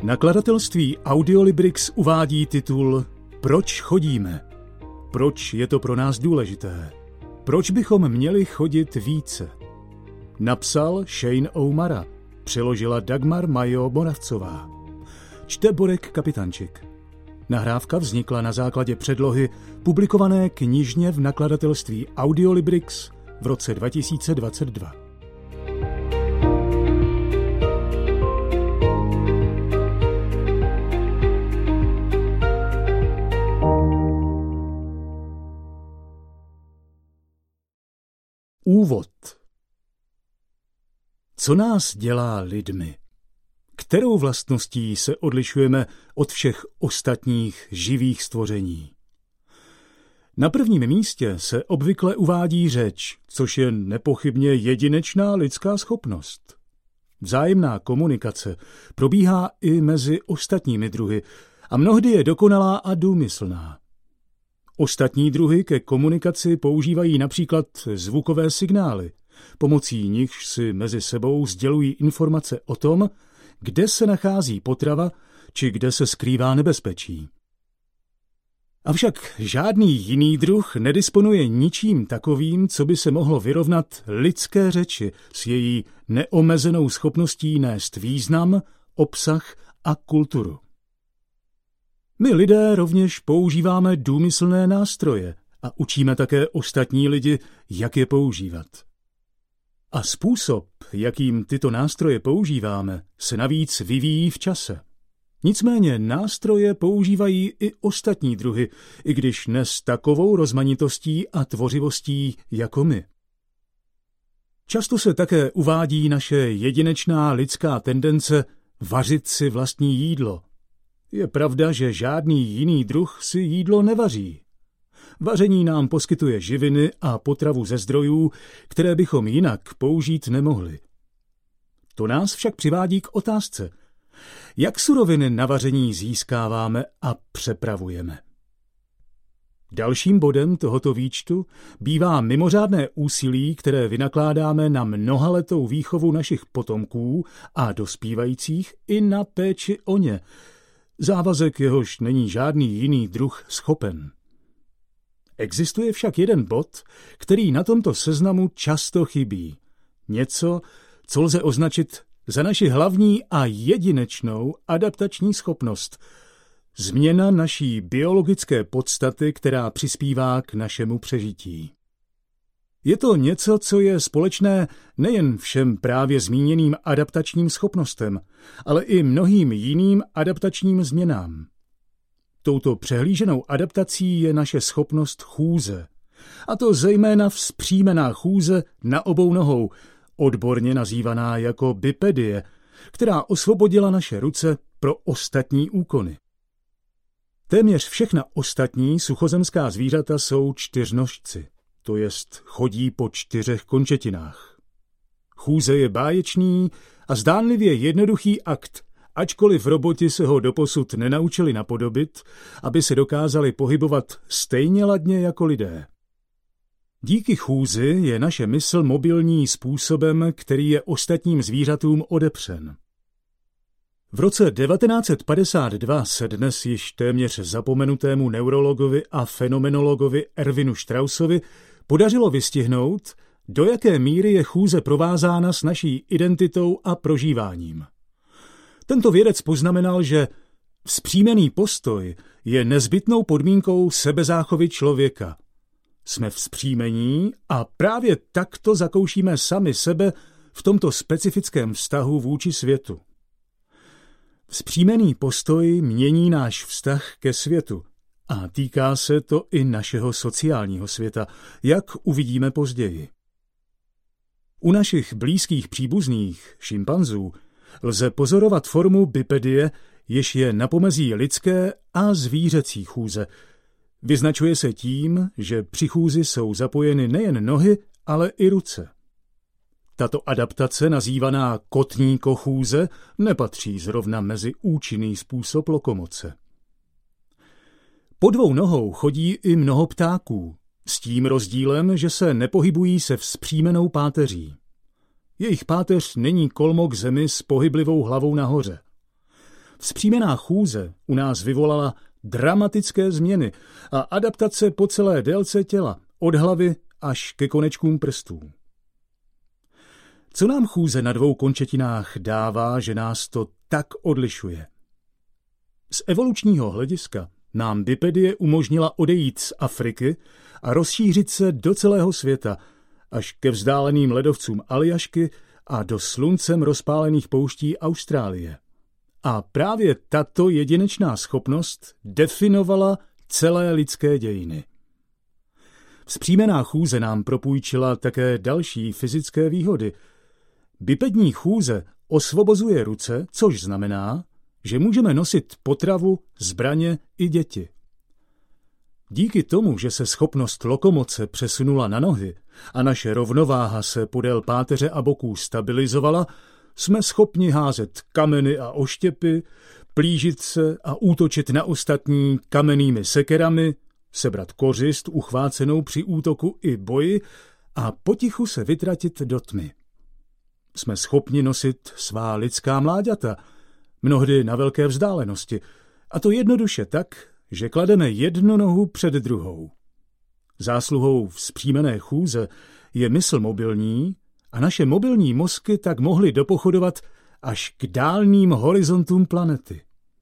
Nakladatelství Audiolibrix uvádí titul Proč chodíme? Proč je to pro nás důležité? Proč bychom měli chodit více? Napsal Shane O'Mara, přeložila Dagmar Majo-Moravcová. Čte Borek Kapitančik. Nahrávka vznikla na základě předlohy publikované knižně v nakladatelství Audiolibrix v roce 2022. Úvod. Co nás dělá lidmi? Kterou vlastností se odlišujeme od všech ostatních živých stvoření? Na prvním místě se obvykle uvádí řeč, což je nepochybně jedinečná lidská schopnost. Vzájemná komunikace probíhá i mezi ostatními druhy a mnohdy je dokonalá a důmyslná. Ostatní druhy ke komunikaci používají například zvukové signály, pomocí nichž si mezi sebou sdělují informace o tom, kde se nachází potrava či kde se skrývá nebezpečí. Avšak žádný jiný druh nedisponuje ničím takovým, co by se mohlo vyrovnat lidské řeči s její neomezenou schopností nést význam, obsah a kulturu. My lidé rovněž používáme důmyslné nástroje a učíme také ostatní lidi, jak je používat. A způsob, jakým tyto nástroje používáme, se navíc vyvíjí v čase. Nicméně nástroje používají i ostatní druhy, i když ne s takovou rozmanitostí a tvořivostí jako my. Často se také uvádí naše jedinečná lidská tendence vařit si vlastní jídlo. Je pravda, že žádný jiný druh si jídlo nevaří. Vaření nám poskytuje živiny a potravu ze zdrojů, které bychom jinak použít nemohli. To nás však přivádí k otázce, jak suroviny na vaření získáváme a přepravujeme. Dalším bodem tohoto výčtu bývá mimořádné úsilí, které vynakládáme na mnohaletou výchovu našich potomků a dospívajících i na péči o ně, závazek jehož není žádný jiný druh schopen. Existuje však jeden bod, který na tomto seznamu často chybí. Něco, co lze označit za naši hlavní a jedinečnou adaptační schopnost. Změna naší biologické podstaty, která přispívá k našemu přežití. Je to něco, co je společné nejen všem právě zmíněným adaptačním schopnostem, ale i mnohým jiným adaptačním změnám. Touto přehlíženou adaptací je naše schopnost chůze, a to zejména vzpřímená chůze na obou nohou, odborně nazývaná jako bipedie, která osvobodila naše ruce pro ostatní úkony. Téměř všechna ostatní suchozemská zvířata jsou čtyřnožci, to jest chodí po 4 končetinách. Chůze je báječný a zdánlivě jednoduchý akt, ačkoliv roboti se ho doposud nenaučili napodobit, aby se dokázali pohybovat stejně ladně jako lidé. Díky chůzi je naše mysl mobilní způsobem, který je ostatním zvířatům odepřen. V roce 1952 se dnes již téměř zapomenutému neurologovi a fenomenologovi Erwinu Straussovi podařilo vystihnout, do jaké míry je chůze provázána s naší identitou a prožíváním. Tento vědec poznamenal, že vzpřímený postoj je nezbytnou podmínkou sebezáchovy člověka. Jsme vzpřímení a právě takto zakoušíme sami sebe v tomto specifickém vztahu vůči světu. Vzpřímený postoj mění náš vztah ke světu a týká se to i našeho sociálního světa, jak uvidíme později. U našich blízkých příbuzných, šimpanzů, lze pozorovat formu bipedie, jež je na pomezí lidské a zvířecí chůze. Vyznačuje se tím, že při chůzi jsou zapojeny nejen nohy, ale i ruce. Tato adaptace, nazývaná kotní kochůze, nepatří zrovna mezi účinný způsob lokomoce. Po 2 nohou chodí i mnoho ptáků, s tím rozdílem, že se nepohybují se vzpřímenou páteří. Jejich páteř není kolmo k zemi s pohyblivou hlavou nahoře. Vzpřímená chůze u nás vyvolala dramatické změny a adaptace po celé délce těla, od hlavy až ke konečkům prstů. Co nám chůze na 2 končetinách dává, že nás to tak odlišuje? Z evolučního hlediska nám bipedie umožnila odejít z Afriky a rozšířit se do celého světa, až ke vzdáleným ledovcům Aljašky a do sluncem rozpálených pouští Austrálie. A právě tato jedinečná schopnost definovala celé lidské dějiny. Vzpřímená chůze nám propůjčila také další fyzické výhody. Bipední chůze osvobozuje ruce, což znamená, že můžeme nosit potravu, zbraně i děti. Díky tomu, že se schopnost lokomoce přesunula na nohy a naše rovnováha se podél páteře a boků stabilizovala, jsme schopni házet kameny a oštěpy, plížit se a útočit na ostatní kamennými sekerami, sebrat kořist uchvácenou při útoku i boji a potichu se vytratit do tmy. Jsme schopni nosit svá lidská mláďata, mnohdy na velké vzdálenosti, a to jednoduše tak, že klademe jednu nohu před druhou. Zásluhou vzpřímené chůze je mysl mobilní a naše mobilní mozky tak mohly dopochodovat až k dálným horizontům planety.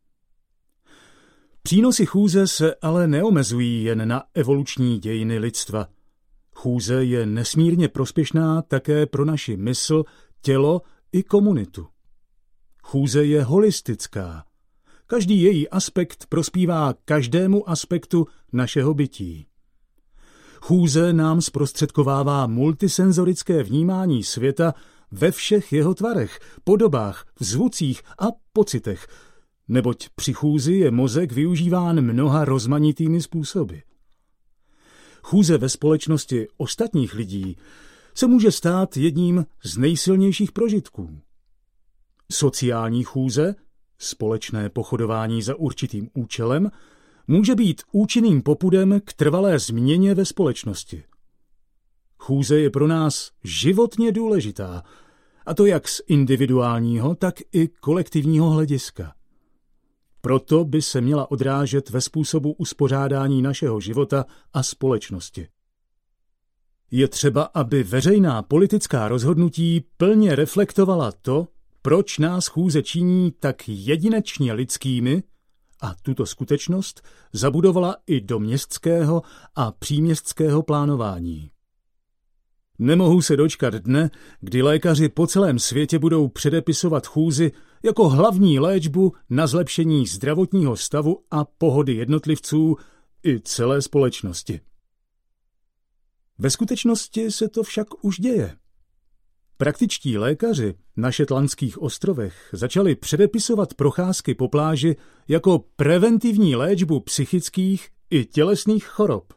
Přínosy chůze se ale neomezují jen na evoluční dějiny lidstva. Chůze je nesmírně prospěšná také pro naši mysl, tělo i komunitu. Chůze je holistická. Každý její aspekt prospívá každému aspektu našeho bytí. Chůze nám zprostředkovává multisenzorické vnímání světa ve všech jeho tvarech, podobách, zvucích a pocitech, neboť při chůzi je mozek využíván mnoha rozmanitými způsoby. Chůze ve společnosti ostatních lidí se může stát jedním z nejsilnějších prožitků. Sociální chůze, společné pochodování za určitým účelem, může být účinným popudem k trvalé změně ve společnosti. Chůze je pro nás životně důležitá, a to jak z individuálního, tak i kolektivního hlediska. Proto by se měla odrážet ve způsobu uspořádání našeho života a společnosti. Je třeba, aby veřejná politická rozhodnutí plně reflektovala to, proč nás chůze činí tak jedinečně lidskými, a tuto skutečnost zabudovala i do městského a příměstského plánování. Nemohu se dočkat dne, kdy lékaři po celém světě budou předepisovat chůzi jako hlavní léčbu na zlepšení zdravotního stavu a pohody jednotlivců i celé společnosti. Ve skutečnosti se to však už děje. Praktičtí lékaři na Shetlandských ostrovech začali předepisovat procházky po pláži jako preventivní léčbu psychických i tělesných chorob.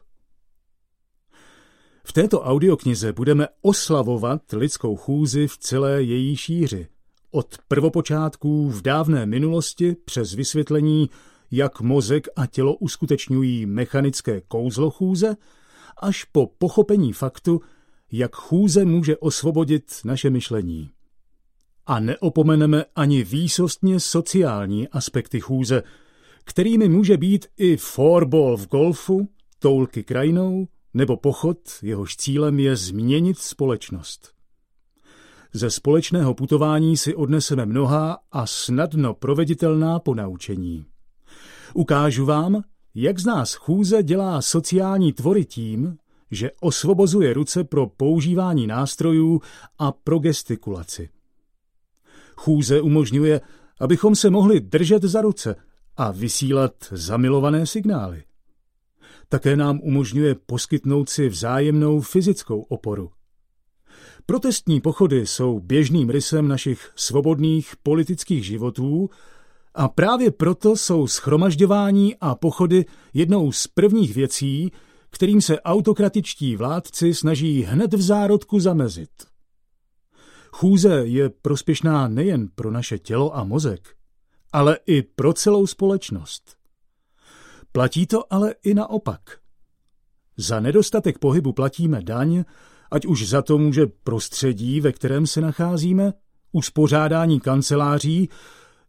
V této audioknize budeme oslavovat lidskou chůzi v celé její šíři, od prvopočátků v dávné minulosti přes vysvětlení, jak mozek a tělo uskutečňují mechanické kouzlo chůze, až po pochopení faktu, jak chůze může osvobodit naše myšlení. A neopomeneme ani výsostně sociální aspekty chůze, kterými může být i fourball v golfu, toulky krajinou nebo pochod, jehož cílem je změnit společnost. Ze společného putování si odneseme mnohá a snadno proveditelná ponaučení. Ukážu vám, jak z nás chůze dělá sociální tvory tím, že osvobozuje ruce pro používání nástrojů a pro gestikulaci. Chůze umožňuje, abychom se mohli držet za ruce a vysílat zamilované signály. Také nám umožňuje poskytnout si vzájemnou fyzickou oporu. Protestní pochody jsou běžným rysem našich svobodných politických životů a právě proto jsou shromažďování a pochody jednou z prvních věcí, kterým se autokratičtí vládci snaží hned v zárodku zamezit. Chůze je prospěšná nejen pro naše tělo a mozek, ale i pro celou společnost. Platí to ale i naopak. Za nedostatek pohybu platíme daň, ať už za to může prostředí, ve kterém se nacházíme, uspořádání kanceláří,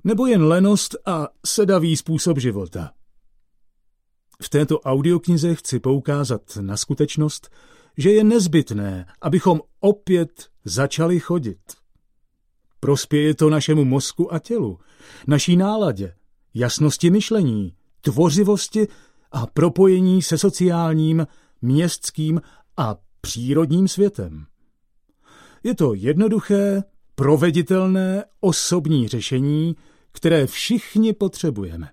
nebo jen lenost a sedavý způsob života. V této audioknize chci poukázat na skutečnost, že je nezbytné, abychom opět začali chodit. Prospěje to našemu mozku a tělu, naší náladě, jasnosti myšlení, tvořivosti a propojení se sociálním, městským a přírodním světem. Je to jednoduché, proveditelné osobní řešení, které všichni potřebujeme.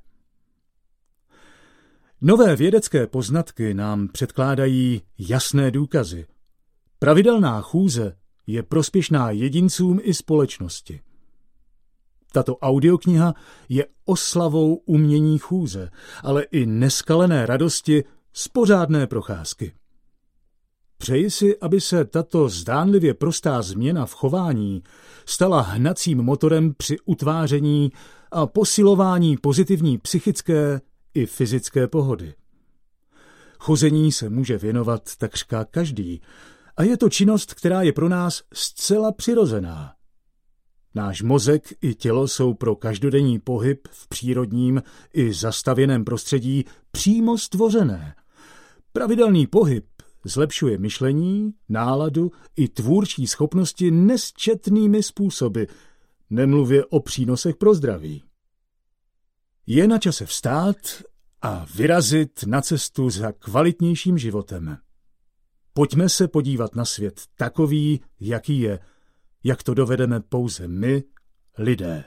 Nové vědecké poznatky nám předkládají jasné důkazy. Pravidelná chůze je prospěšná jedincům i společnosti. Tato audiokniha je oslavou umění chůze, ale i neskalené radosti z pořádné procházky. Přeji si, aby se tato zdánlivě prostá změna v chování stala hnacím motorem při utváření a posilování pozitivní psychické i fyzické pohody. Chození se může věnovat takřka každý a je to činnost, která je pro nás zcela přirozená. Náš mozek i tělo jsou pro každodenní pohyb v přírodním i zastavěném prostředí přímo stvořené. Pravidelný pohyb zlepšuje myšlení, náladu i tvůrčí schopnosti nesčetnými způsoby, nemluvě o přínosech pro zdraví. Je na čase vstát a vyrazit na cestu za kvalitnějším životem. Pojďme se podívat na svět takový, jaký je, jak to dovedeme pouze my, lidé.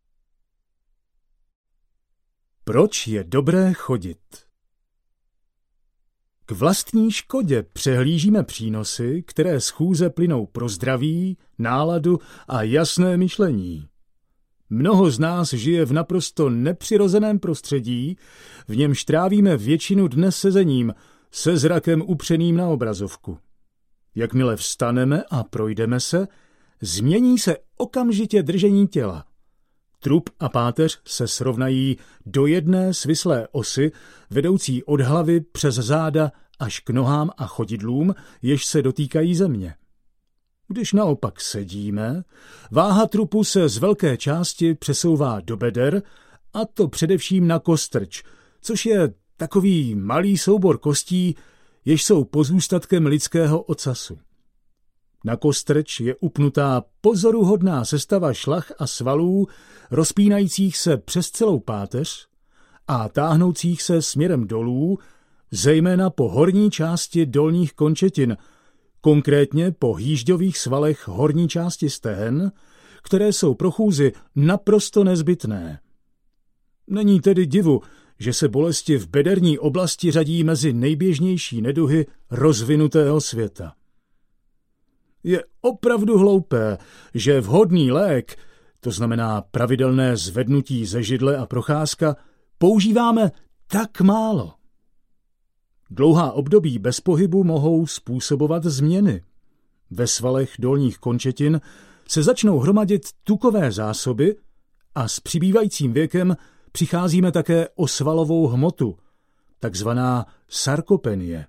Proč je dobré chodit? K vlastní škodě přehlížíme přínosy, které z chůze plynou pro zdraví, náladu a jasné myšlení. Mnoho z nás žije v naprosto nepřirozeném prostředí, v němž trávíme většinu dne sezením, se zrakem upřeným na obrazovku. Jakmile vstaneme a projdeme se, změní se okamžitě držení těla. Trup a páteř se srovnají do jedné svislé osy, vedoucí od hlavy přes záda až k nohám a chodidlům, jež se dotýkají země. Když naopak sedíme, váha trupu se z velké části přesouvá do beder, a to především na kostrč, což je takový malý soubor kostí, jež jsou pozůstatkem lidského ocasu. Na kostrč je upnutá pozoruhodná sestava šlach a svalů, rozpínajících se přes celou páteř a táhnoucích se směrem dolů, zejména po horní části dolních končetin, konkrétně po hýžďových svalech horní části stehen, které jsou pro chůzi naprosto nezbytné. Není tedy divu, že se bolesti v bederní oblasti řadí mezi nejběžnější neduhy rozvinutého světa. Je opravdu hloupé, že vhodný lék, to znamená pravidelné zvednutí ze židle a procházka, používáme tak málo. Dlouhá období bez pohybu mohou způsobovat změny. Ve svalech dolních končetin se začnou hromadit tukové zásoby a s přibývajícím věkem přicházíme také o svalovou hmotu, takzvaná sarkopenie.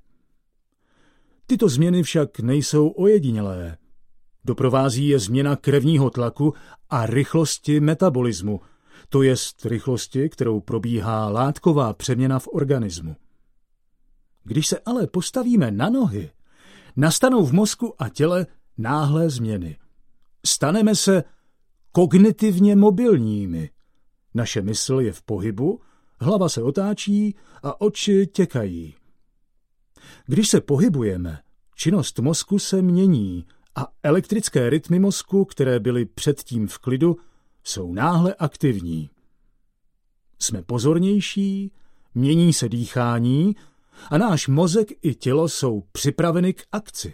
Tyto změny však nejsou ojedinělé. Doprovází je změna krevního tlaku a rychlosti metabolismu, to jest rychlosti, kterou probíhá látková přeměna v organismu. Když se ale postavíme na nohy, nastanou v mozku a těle náhlé změny. Staneme se kognitivně mobilními. Naše mysl je v pohybu, hlava se otáčí a oči těkají. Když se pohybujeme, činnost mozku se mění a elektrické rytmy mozku, které byly předtím v klidu, jsou náhle aktivní. Jsme pozornější, mění se dýchání a náš mozek i tělo jsou připraveny k akci.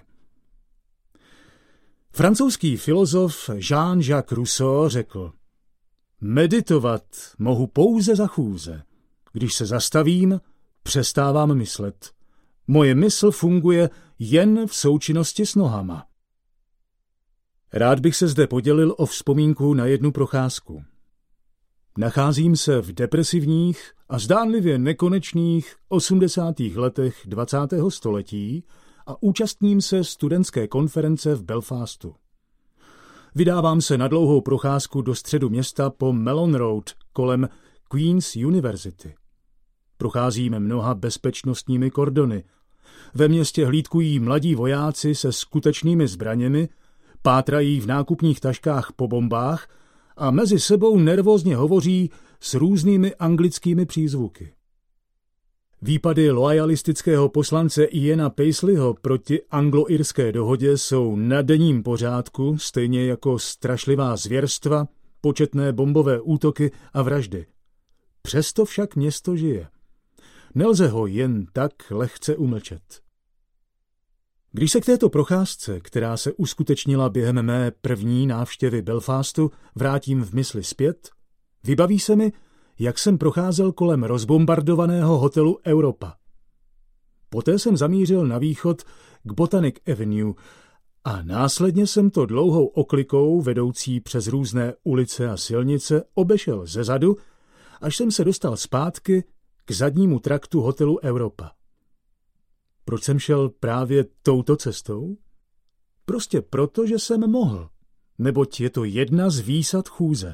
Francouzský filozof Jean-Jacques Rousseau řekl: meditovat mohu pouze za chůze. Když se zastavím, přestávám myslet. Moje mysl funguje jen v součinnosti s nohama. Rád bych se zde podělil o vzpomínku na jednu procházku. Nacházím se v depresivních a zdánlivě nekonečných 80. letech 20. století a účastním se studentské konference v Belfastu. Vydávám se na dlouhou procházku do středu města po Mellon Road kolem Queen's University. Procházíme mnoha bezpečnostními kordony. Ve městě hlídkují mladí vojáci se skutečnými zbraněmi, pátrají v nákupních taškách po bombách a mezi sebou nervózně hovoří s různými anglickými přízvuky. Výpady loajalistického poslance Iana Paisleyho proti anglo-irské dohodě jsou na denním pořádku, stejně jako strašlivá zvěrstva, početné bombové útoky a vraždy. Přesto však město žije. Nelze ho jen tak lehce umlčet. Když se k této procházce, která se uskutečnila během mé první návštěvy Belfastu, vrátím v mysli zpět, vybaví se mi, jak jsem procházel kolem rozbombardovaného hotelu Europa. Poté jsem zamířil na východ k Botanic Avenue a následně jsem to dlouhou oklikou vedoucí přes různé ulice a silnice obešel zezadu, až jsem se dostal zpátky k zadnímu traktu hotelu Europa. Proč jsem šel právě touto cestou? Prostě proto, že jsem mohl, neboť je to jedna z výsad chůze.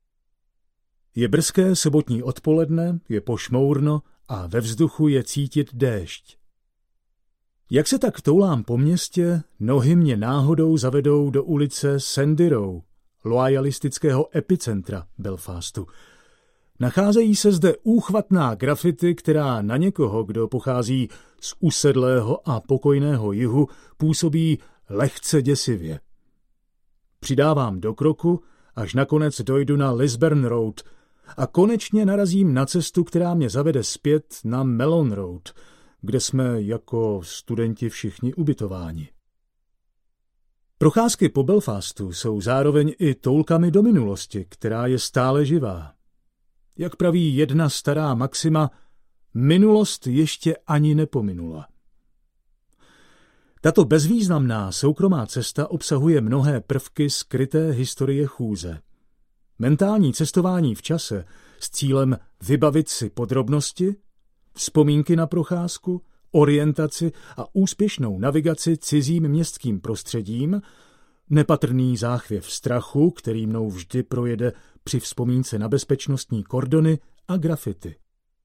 Je brzké sobotní odpoledne, je pošmourno a ve vzduchu je cítit déšť. Jak se tak toulám po městě, nohy mě náhodou zavedou do ulice Sandy Row, loajalistického epicentra Belfastu. Nacházejí se zde úchvatná grafity, která na někoho, kdo pochází z usedlého a pokojného jihu, působí lehce děsivě. Přidávám do kroku, až nakonec dojdu na Lisburn Road a konečně narazím na cestu, která mě zavede zpět na Mellon Road, kde jsme jako studenti všichni ubytováni. Procházky po Belfastu jsou zároveň i toulkami do minulosti, která je stále živá. Jak praví jedna stará maxima, minulost ještě ani nepominula. Tato bezvýznamná soukromá cesta obsahuje mnohé prvky skryté historie chůze. Mentální cestování v čase s cílem vybavit si podrobnosti, vzpomínky na procházku, orientaci a úspěšnou navigaci cizím městským prostředím, nepatrný záchvěv strachu, který mnou vždy projede při vzpomínce na bezpečnostní kordony a grafity.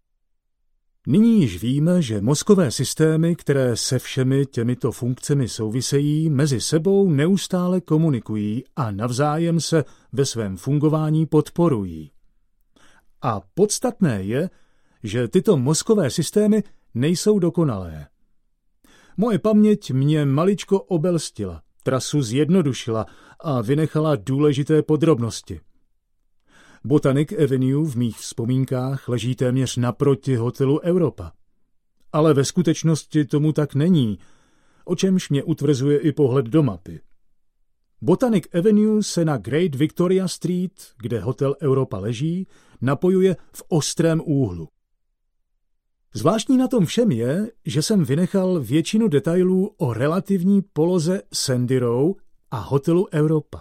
Nyní již víme, že mozkové systémy, které se všemi těmito funkcemi souvisejí, mezi sebou neustále komunikují a navzájem se ve svém fungování podporují. A podstatné je, že tyto mozkové systémy nejsou dokonalé. Moje paměť mě maličko obelstila, trasu zjednodušila a vynechala důležité podrobnosti. Botanic Avenue v mých vzpomínkách leží téměř naproti hotelu Europa. Ale ve skutečnosti tomu tak není, o čemž mě utvrzuje i pohled do mapy. Botanic Avenue se na Great Victoria Street, kde hotel Europa leží, napojuje v ostrém úhlu. Zvláštní na tom všem je, že jsem vynechal většinu detailů o relativní poloze Sandy Row a hotelu Europa.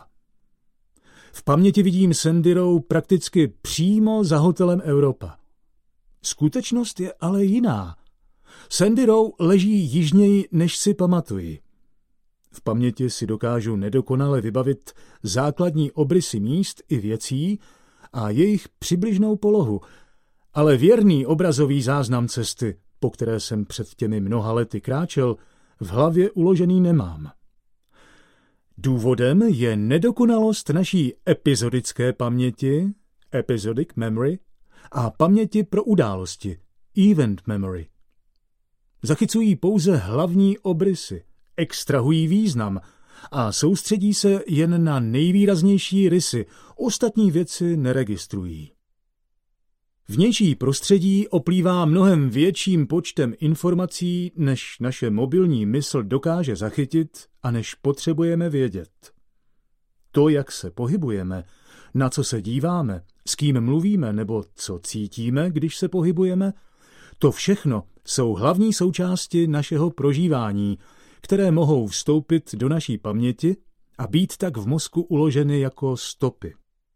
V paměti vidím Sandy Row prakticky přímo za hotelem Europa. Skutečnost je ale jiná. Sandy Row leží jižněji, než si pamatuji. V paměti si dokážu nedokonale vybavit základní obrysy míst i věcí a jejich přibližnou polohu, ale věrný obrazový záznam cesty, po které jsem před těmi mnoha lety kráčel, v hlavě uložený nemám. Důvodem je nedokonalost naší epizodické paměti, episodic memory, a paměti pro události, event memory. Zachycují pouze hlavní obrysy, extrahují význam a soustředí se jen na nejvýraznější rysy, ostatní věci neregistrují. Vnější prostředí oplývá mnohem větším počtem informací, než naše mobilní mysl dokáže zachytit a než potřebujeme vědět. To, jak se pohybujeme, na co se díváme, s kým mluvíme nebo co cítíme, když se pohybujeme, to všechno jsou hlavní součásti našeho prožívání, které mohou vstoupit do naší paměti a být tak v mozku uloženy jako stopy.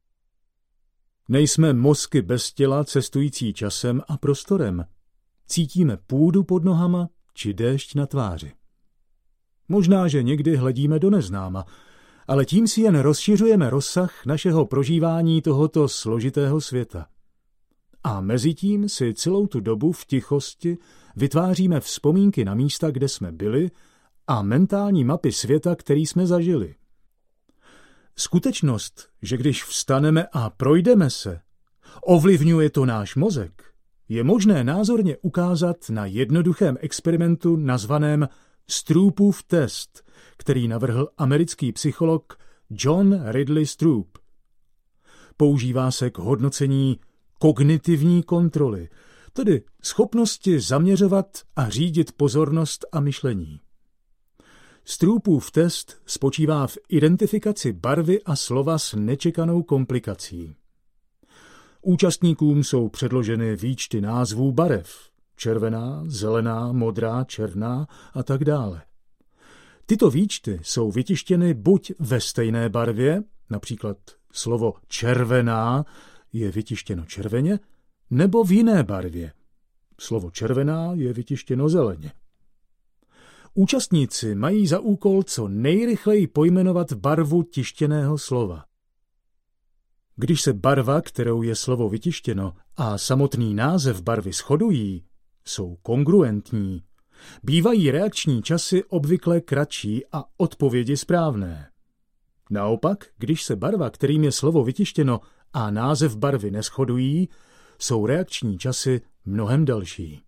Nejsme mozky bez těla cestující časem a prostorem. Cítíme půdu pod nohama či déšť na tváři. Možná, že někdy hledíme do neznáma, ale tím si jen rozšiřujeme rozsah našeho prožívání tohoto složitého světa. A mezitím si celou tu dobu v tichosti vytváříme vzpomínky na místa, kde jsme byli, a mentální mapy světa, který jsme zažili. Skutečnost, že když vstaneme a projdeme se, ovlivňuje to náš mozek, je možné názorně ukázat na jednoduchém experimentu nazvaném Stroopův test, který navrhl americký psycholog John Ridley Stroop. Používá se k hodnocení kognitivní kontroly, tedy schopnosti zaměřovat a řídit pozornost a myšlení. Stroopův test spočívá v identifikaci barvy a slova s nečekanou komplikací. Účastníkům jsou předloženy výčty názvů barev, červená, zelená, modrá, černá a tak dále. Tyto výčty jsou vytištěny buď ve stejné barvě, například slovo červená je vytištěno červeně, nebo v jiné barvě. Slovo červená je vytištěno zeleně. Účastníci mají za úkol co nejrychleji pojmenovat barvu tištěného slova. Když se barva, kterou je slovo vytištěno, a samotný název barvy shodují, jsou kongruentní, bývají reakční časy obvykle kratší a odpovědi správné. Naopak, když se barva, kterým je slovo vytištěno, a název barvy neshodují, jsou reakční časy mnohem delší.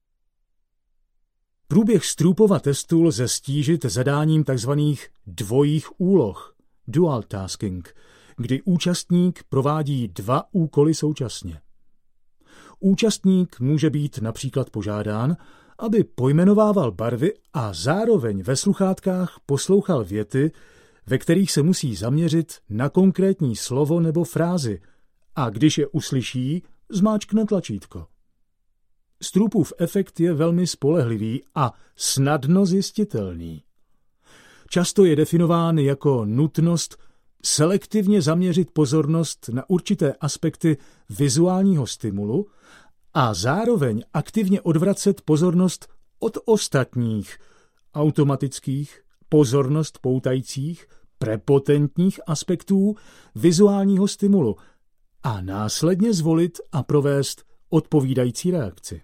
Průběh Stroopova testu lze stížit zadáním tzv. Dvojích úloh, dual tasking, kdy účastník provádí 2 úkoly současně. Účastník může být například požádán, aby pojmenovával barvy a zároveň ve sluchátkách poslouchal věty, ve kterých se musí zaměřit na konkrétní slovo nebo frázi, a když je uslyší, zmáčkne tlačítko. Stroopův efekt je velmi spolehlivý a snadno zjistitelný. Často je definován jako nutnost selektivně zaměřit pozornost na určité aspekty vizuálního stimulu a zároveň aktivně odvracet pozornost od ostatních, automatických, pozornost poutajících, prepotentních aspektů vizuálního stimulu a následně zvolit a provést odpovídající reakci.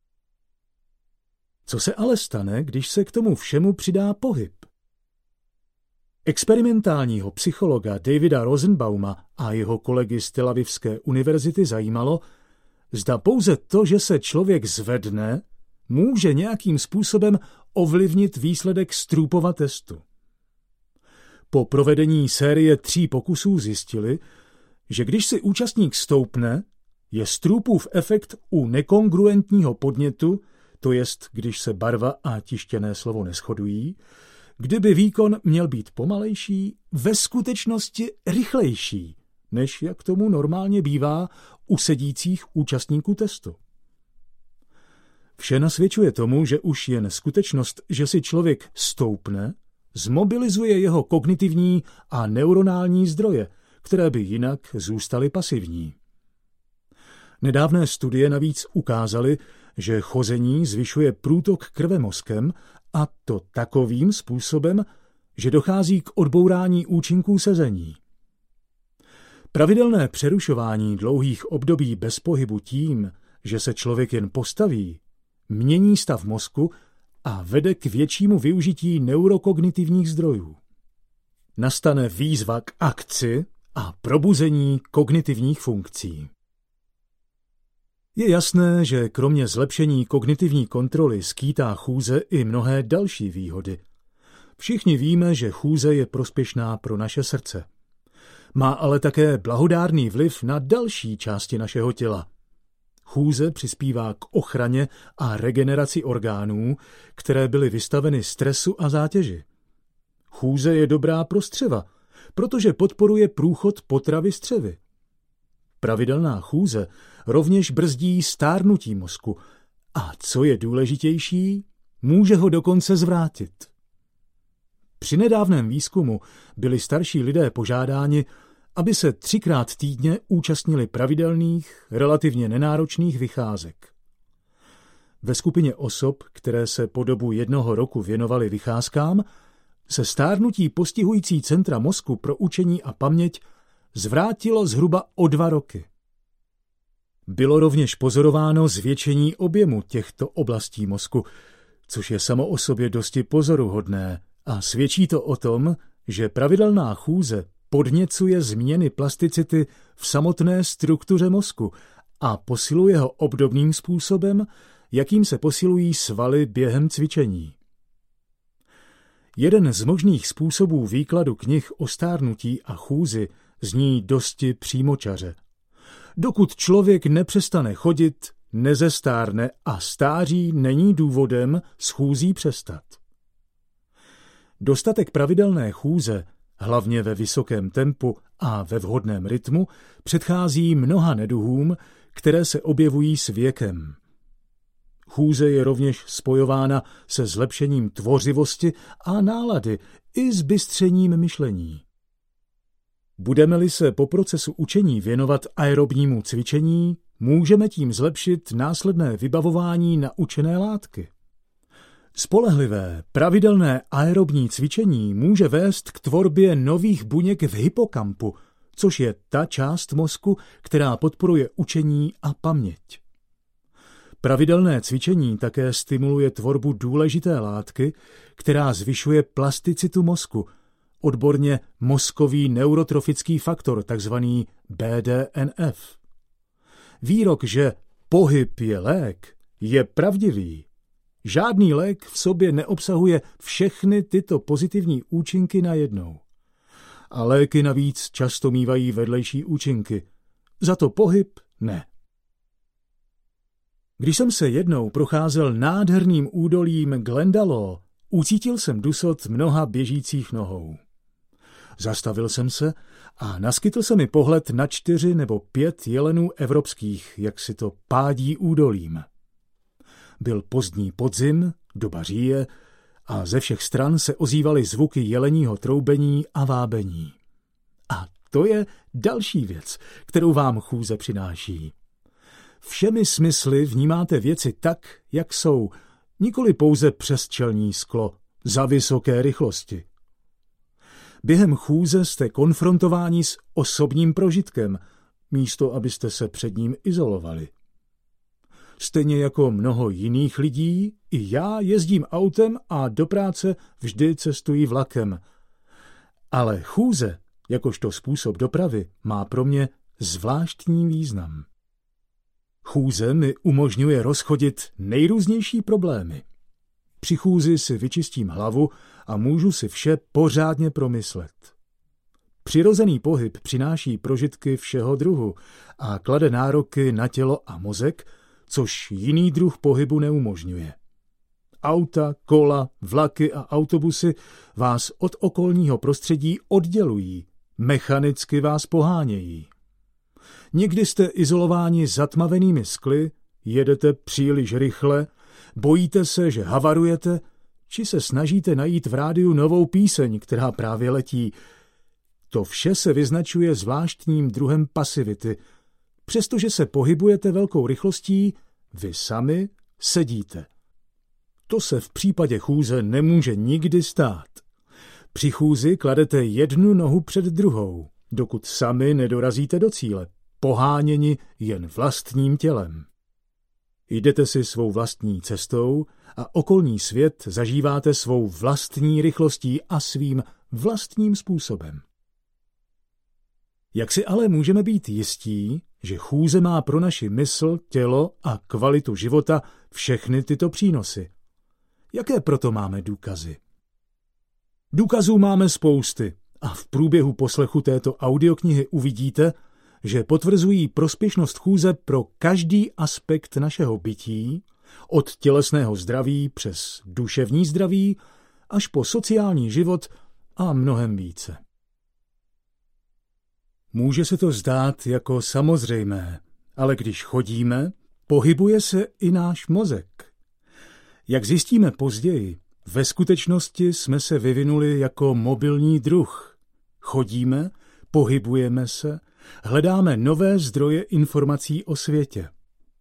Co se ale stane, když se k tomu všemu přidá pohyb? Experimentálního psychologa Davida Rosenbauma a jeho kolegy z Tel Avivské univerzity zajímalo, zda pouze to, že se člověk zvedne, může nějakým způsobem ovlivnit výsledek Stroopova testu. Po provedení série 3 pokusů zjistili, že když si účastník stoupne, je Stroopův efekt u nekongruentního podnětu, to jest, když se barva a tištěné slovo neshodují, kdyby výkon měl být pomalejší, ve skutečnosti rychlejší, než jak tomu normálně bývá u sedících účastníků testu. Vše nasvědčuje tomu, že už jen skutečnost, že si člověk stoupne, zmobilizuje jeho kognitivní a neuronální zdroje, které by jinak zůstaly pasivní. Nedávné studie navíc ukázaly, že chození zvyšuje průtok krve mozkem, a to takovým způsobem, že dochází k odbourání účinků sezení. Pravidelné přerušování dlouhých období bez pohybu tím, že se člověk jen postaví, mění stav mozku a vede k většímu využití neurokognitivních zdrojů. Nastane výzva k akci a probuzení kognitivních funkcí. Je jasné, že kromě zlepšení kognitivní kontroly skýtá chůze i mnohé další výhody. Všichni víme, že chůze je prospěšná pro naše srdce. Má ale také blahodárný vliv na další části našeho těla. Chůze přispívá k ochraně a regeneraci orgánů, které byly vystaveny stresu a zátěži. Chůze je dobrá pro střeva, protože podporuje průchod potravy střevy. Pravidelná chůze rovněž brzdí stárnutí mozku a, co je důležitější, může ho dokonce zvrátit. Při nedávném výzkumu byli starší lidé požádáni, aby se 3krát týdně účastnili pravidelných, relativně nenáročných vycházek. Ve skupině osob, které se po dobu 1 roku věnovaly vycházkám, se stárnutí postihující centra mozku pro učení a paměť zvrátilo zhruba o 2 roky. Bylo rovněž pozorováno zvětšení objemu těchto oblastí mozku, což je samo o sobě dosti pozoruhodné a svědčí to o tom, že pravidelná chůze podněcuje změny plasticity v samotné struktuře mozku a posiluje ho obdobným způsobem, jakým se posilují svaly během cvičení. Jeden z možných způsobů výkladu knih o stárnutí a chůzi zní dosti přímočaře. Dokud člověk nepřestane chodit, nezestárne a stáří není důvodem s chůzí přestat. Dostatek pravidelné chůze, hlavně ve vysokém tempu a ve vhodném rytmu, předchází mnoha neduhům, které se objevují s věkem. Chůze je rovněž spojována se zlepšením tvořivosti a nálady i s bystřením myšlení. Budeme-li se po procesu učení věnovat aerobnímu cvičení, můžeme tím zlepšit následné vybavování naučené látky. Spolehlivé, pravidelné aerobní cvičení může vést k tvorbě nových buněk v hypokampu, což je ta část mozku, která podporuje učení a paměť. Pravidelné cvičení také stimuluje tvorbu důležité látky, která zvyšuje plasticitu mozku, odborně mozkový neurotrofický faktor, takzvaný BDNF. Výrok, že pohyb je lék, je pravdivý. Žádný lék v sobě neobsahuje všechny tyto pozitivní účinky najednou. A léky navíc často mívají vedlejší účinky. Za to pohyb ne. Když jsem se jednou procházel nádherným údolím Glendalough, ucítil jsem dusot mnoha běžících nohou. Zastavil jsem se a naskytl se mi pohled na 4 nebo 5 jelenů evropských, jak si to pádí údolím. Byl pozdní podzim, doba říje a ze všech stran se ozývaly zvuky jeleního troubení a vábení. A to je další věc, kterou vám chůze přináší. Všemi smysly vnímáte věci tak, jak jsou, nikoli pouze přes čelní sklo, za vysoké rychlosti. Během chůze jste konfrontováni s osobním prožitkem, místo abyste se před ním izolovali. Stejně jako mnoho jiných lidí, i já jezdím autem a do práce vždy cestuji vlakem. Ale chůze, jakožto způsob dopravy, má pro mě zvláštní význam. Chůze mi umožňuje rozchodit nejrůznější problémy. Při chůzi si vyčistím hlavu a můžu si vše pořádně promyslet. Přirozený pohyb přináší prožitky všeho druhu a klade nároky na tělo a mozek, což jiný druh pohybu neumožňuje. Auta, kola, vlaky a autobusy vás od okolního prostředí oddělují, mechanicky vás pohánějí. Někdy jste izolováni zatmavenými skly, jedete příliš rychle, bojíte se, že havarujete, či se snažíte najít v rádiu novou píseň, která právě letí. To vše se vyznačuje zvláštním druhem pasivity. Přestože se pohybujete velkou rychlostí, vy sami sedíte. To se v případě chůze nemůže nikdy stát. Při chůzi kladete jednu nohu před druhou, dokud sami nedorazíte do cíle, poháněni jen vlastním tělem. Jdete si svou vlastní cestou a okolní svět zažíváte svou vlastní rychlostí a svým vlastním způsobem. Jak si ale můžeme být jistí, že chůze má pro naši mysl, tělo a kvalitu života všechny tyto přínosy? Jaké proto máme důkazy? Důkazů máme spousty a v průběhu poslechu této audioknihy uvidíte, že potvrzují prospěšnost chůze pro každý aspekt našeho bytí, od tělesného zdraví přes duševní zdraví až po sociální život a mnohem více. Může se to zdát jako samozřejmé, ale když chodíme, pohybuje se i náš mozek. Jak zjistíme později, ve skutečnosti jsme se vyvinuli jako mobilní druh. Chodíme, pohybujeme se, hledáme nové zdroje informací o světě.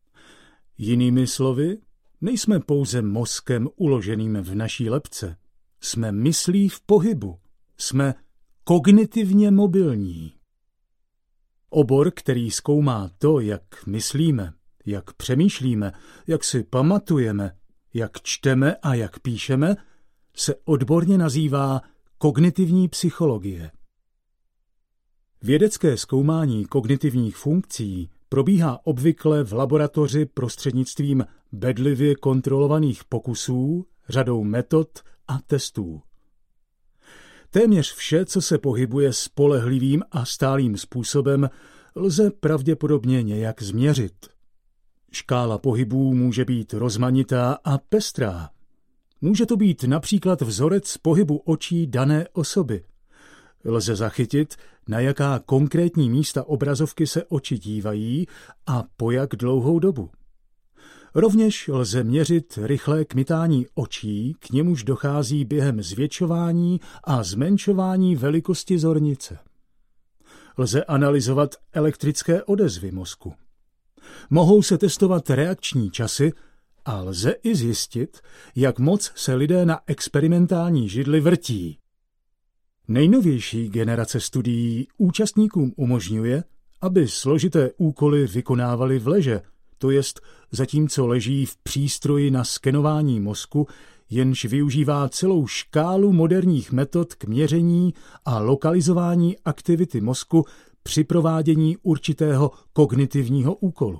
Jinými slovy, nejsme pouze mozkem uloženým v naší lebce, jsme myslí v pohybu, jsme kognitivně mobilní. Obor, který zkoumá to, jak myslíme, jak přemýšlíme, jak si pamatujeme, jak čteme a jak píšeme, se odborně nazývá kognitivní psychologie. Vědecké zkoumání kognitivních funkcí probíhá obvykle v laboratoři prostřednictvím bedlivě kontrolovaných pokusů, řadou metod a testů. Téměř vše, co se pohybuje spolehlivým a stálým způsobem, lze pravděpodobně nějak změřit. Škála pohybů může být rozmanitá a pestrá. Může to být například vzorec pohybu očí dané osoby. Lze zachytit, na jaká konkrétní místa obrazovky se oči dívají a po jak dlouhou dobu. Rovněž lze měřit rychlé kmitání očí, k němuž dochází během zvětšování a zmenšování velikosti zornice. Lze analyzovat elektrické odezvy mozku. Mohou se testovat reakční časy a lze i zjistit, jak moc se lidé na experimentální židli vrtí. Nejnovější generace studií účastníkům umožňuje, aby složité úkoly vykonávali v leže, to jest zatímco leží v přístroji na skenování mozku, jenž využívá celou škálu moderních metod k měření a lokalizování aktivity mozku při provádění určitého kognitivního úkolu.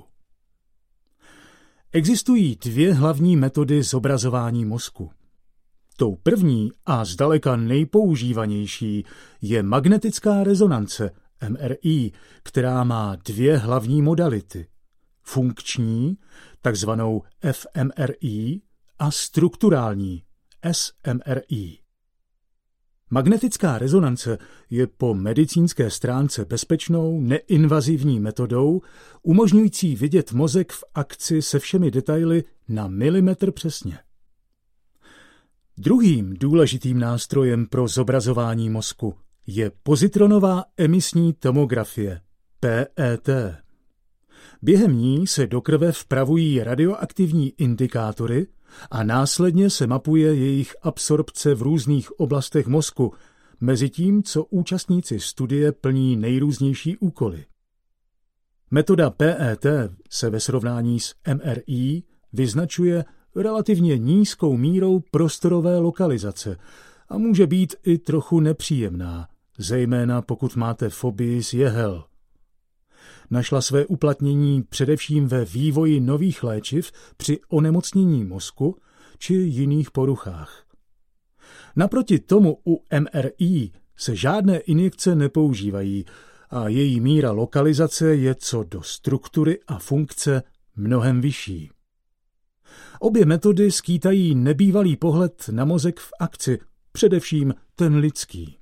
Existují dvě hlavní metody zobrazování mozku. Tou první a zdaleka nejpoužívanější je magnetická rezonance, MRI, která má dvě hlavní modality. Funkční, takzvanou fMRI, a strukturální, SMRI. Magnetická rezonance je po medicínské stránce bezpečnou, neinvazivní metodou, umožňující vidět mozek v akci se všemi detaily na milimetr přesně. Druhým důležitým nástrojem pro zobrazování mozku je pozitronová emisní tomografie, PET. Během ní se do krve vpravují radioaktivní indikátory a následně se mapuje jejich absorpce v různých oblastech mozku, mezi tím, co účastníci studie plní nejrůznější úkoly. Metoda PET se ve srovnání s MRI vyznačuje relativně nízkou mírou prostorové lokalizace a může být i trochu nepříjemná, zejména pokud máte fobii z jehel. Našla své uplatnění především ve vývoji nových léčiv při onemocnění mozku či jiných poruchách. Naproti tomu u MRI se žádné injekce nepoužívají a její míra lokalizace je co do struktury a funkce mnohem vyšší. Obě metody skýtají nebývalý pohled na mozek v akci, především ten lidský.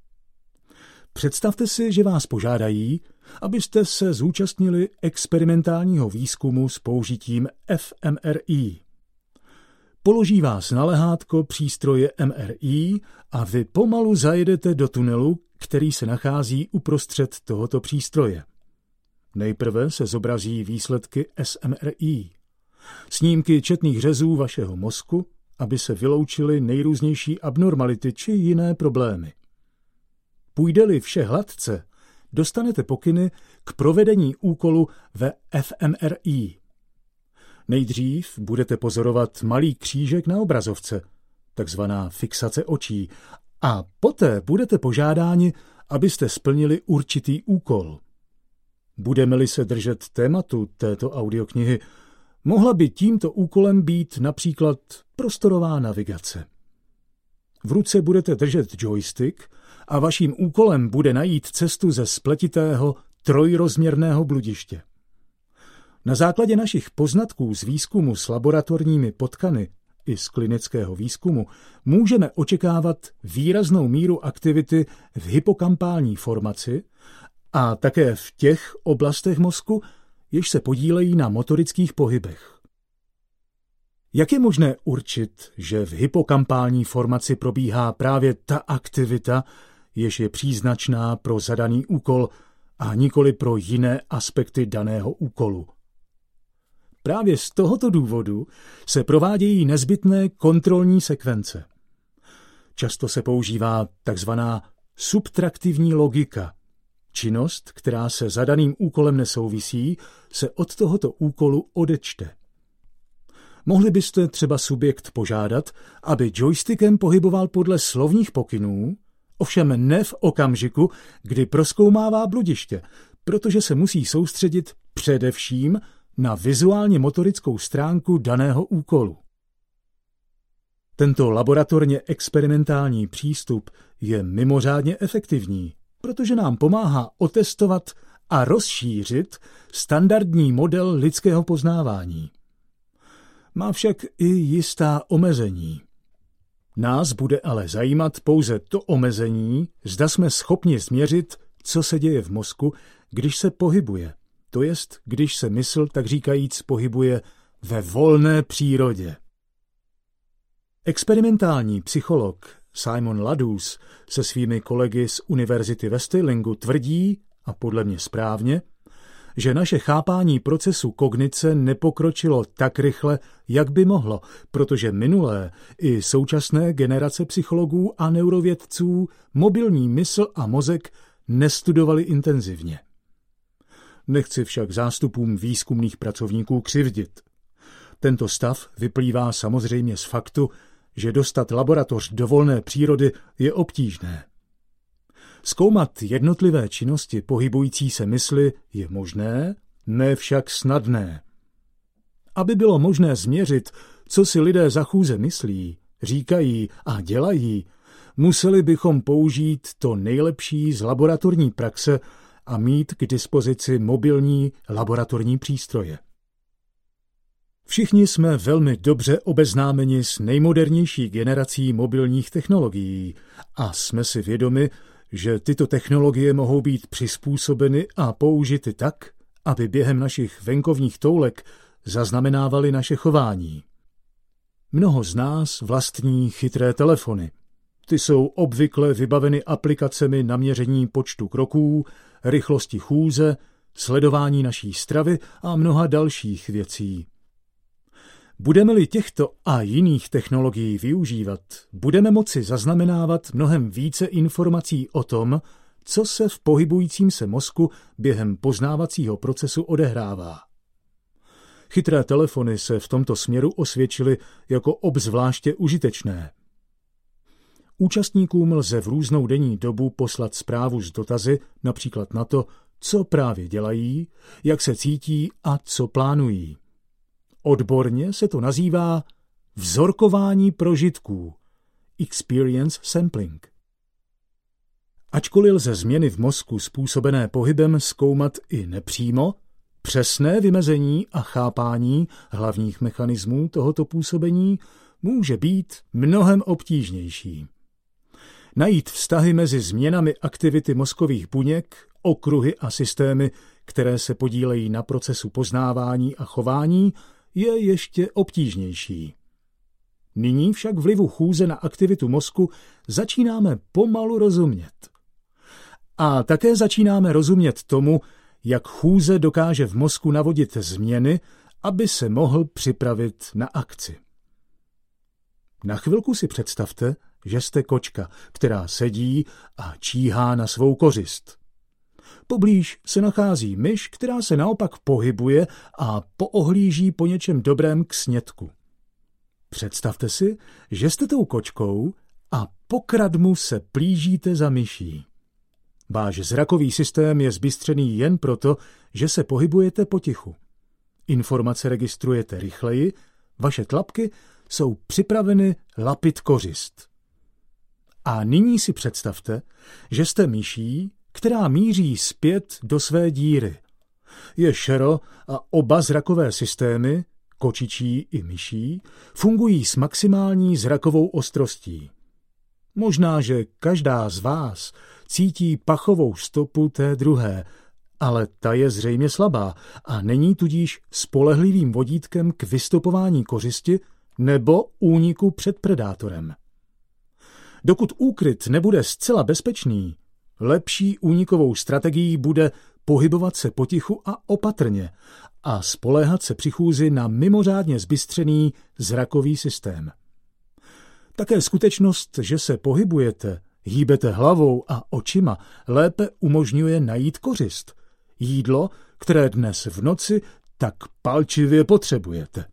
Představte si, že vás požádají, abyste se zúčastnili experimentálního výzkumu s použitím fMRI. Položí vás na lehátko přístroje MRI a vy pomalu zajedete do tunelu, který se nachází uprostřed tohoto přístroje. Nejprve se zobrazí výsledky SMRI, snímky četných řezů vašeho mozku, aby se vyloučily nejrůznější abnormality či jiné problémy. Půjde-li vše hladce, dostanete pokyny k provedení úkolu ve fMRI. Nejdřív budete pozorovat malý křížek na obrazovce, takzvaná fixace očí, a poté budete požádáni, abyste splnili určitý úkol. Budeme-li se držet tématu této audioknihy, mohla by tímto úkolem být například prostorová navigace. V ruce budete držet joystick a vaším úkolem bude najít cestu ze spletitého trojrozměrného bludiště. Na základě našich poznatků z výzkumu s laboratorními potkany i z klinického výzkumu můžeme očekávat výraznou míru aktivity v hypokampální formaci a také v těch oblastech mozku, jež se podílejí na motorických pohybech. Jak je možné určit, že v hypokampální formaci probíhá právě ta aktivita, jež je příznačná pro zadaný úkol a nikoli pro jiné aspekty daného úkolu? Právě z tohoto důvodu se provádějí nezbytné kontrolní sekvence. Často se používá takzvaná subtraktivní logika. Činnost, která se zadaným úkolem nesouvisí, se od tohoto úkolu odečte. Mohli byste třeba subjekt požádat, aby joystickem pohyboval podle slovních pokynů, ovšem ne v okamžiku, kdy prozkoumává bludiště, protože se musí soustředit především na vizuálně motorickou stránku daného úkolu. Tento laboratorně experimentální přístup je mimořádně efektivní, protože nám pomáhá otestovat a rozšířit standardní model lidského poznávání. Má však i jistá omezení. Nás bude ale zajímat pouze to omezení, zda jsme schopni změřit, co se děje v mozku, když se pohybuje, to jest, když se mysl, tak říkajíc, pohybuje ve volné přírodě. Experimentální psycholog Simon Ladus se svými kolegy z univerzity ve Stirlingu tvrdí, a podle mě správně, že naše chápání procesu kognice nepokročilo tak rychle, jak by mohlo, protože minulé i současné generace psychologů a neurovědců mobilní mysl a mozek nestudovali intenzivně. Nechci však zástupům výzkumných pracovníků křivdit. Tento stav vyplývá samozřejmě z faktu, že dostat laboratoř do volné přírody je obtížné. Zkoumat jednotlivé činnosti pohybující se mysli je možné, ne však snadné. Aby bylo možné změřit, co si lidé za chůze myslí, říkají a dělají, museli bychom použít to nejlepší z laboratorní praxe a mít k dispozici mobilní laboratorní přístroje. Všichni jsme velmi dobře obeznámeni s nejmodernější generací mobilních technologií a jsme si vědomi, že tyto technologie mohou být přizpůsobeny a použity tak, aby během našich venkovních toulek zaznamenávaly naše chování. Mnoho z nás vlastní chytré telefony. Ty jsou obvykle vybaveny aplikacemi na měření počtu kroků, rychlosti chůze, sledování naší stravy a mnoha dalších věcí. Budeme-li těchto a jiných technologií využívat, budeme moci zaznamenávat mnohem více informací o tom, co se v pohybujícím se mozku během poznávacího procesu odehrává. Chytré telefony se v tomto směru osvědčily jako obzvláště užitečné. Účastníkům lze v různou denní dobu poslat zprávu s dotazy, například na to, co právě dělají, jak se cítí a co plánují. Odborně se to nazývá vzorkování prožitků, experience sampling. Ačkoliv lze změny v mozku způsobené pohybem zkoumat i nepřímo, přesné vymezení a chápání hlavních mechanismů tohoto působení může být mnohem obtížnější. Najít vztahy mezi změnami aktivity mozkových buněk, okruhy a systémy, které se podílejí na procesu poznávání a chování, je ještě obtížnější. Nyní však vlivu chůze na aktivitu mozku začínáme pomalu rozumět. A také začínáme rozumět tomu, jak chůze dokáže v mozku navodit změny, aby se mohl připravit na akci. Na chvilku si představte, že jste kočka, která sedí a číhá na svou kořist. Poblíž se nachází myš, která se naopak pohybuje a poohlíží po něčem dobrém k snědku. Představte si, že jste tou kočkou a pokradmu se plížíte za myší. Váš zrakový systém je zbystřený jen proto, že se pohybujete potichu. Informace registrujete rychleji, vaše tlapky jsou připraveny lapit kořist. A nyní si představte, že jste myší, která míří zpět do své díry. Je šero a oba zrakové systémy, kočičí i myší, fungují s maximální zrakovou ostrostí. Možná, že každá z vás cítí pachovou stopu té druhé, ale ta je zřejmě slabá a není tudíž spolehlivým vodítkem k vystopování kořisti nebo úniku před predátorem. Dokud úkryt nebude zcela bezpečný, lepší únikovou strategií bude pohybovat se potichu a opatrně a spoléhat se při chůzi na mimořádně zbystřený zrakový systém. Také skutečnost, že se pohybujete, hýbete hlavou a očima, lépe umožňuje najít kořist. Jídlo, které dnes v noci tak palčivě potřebujete.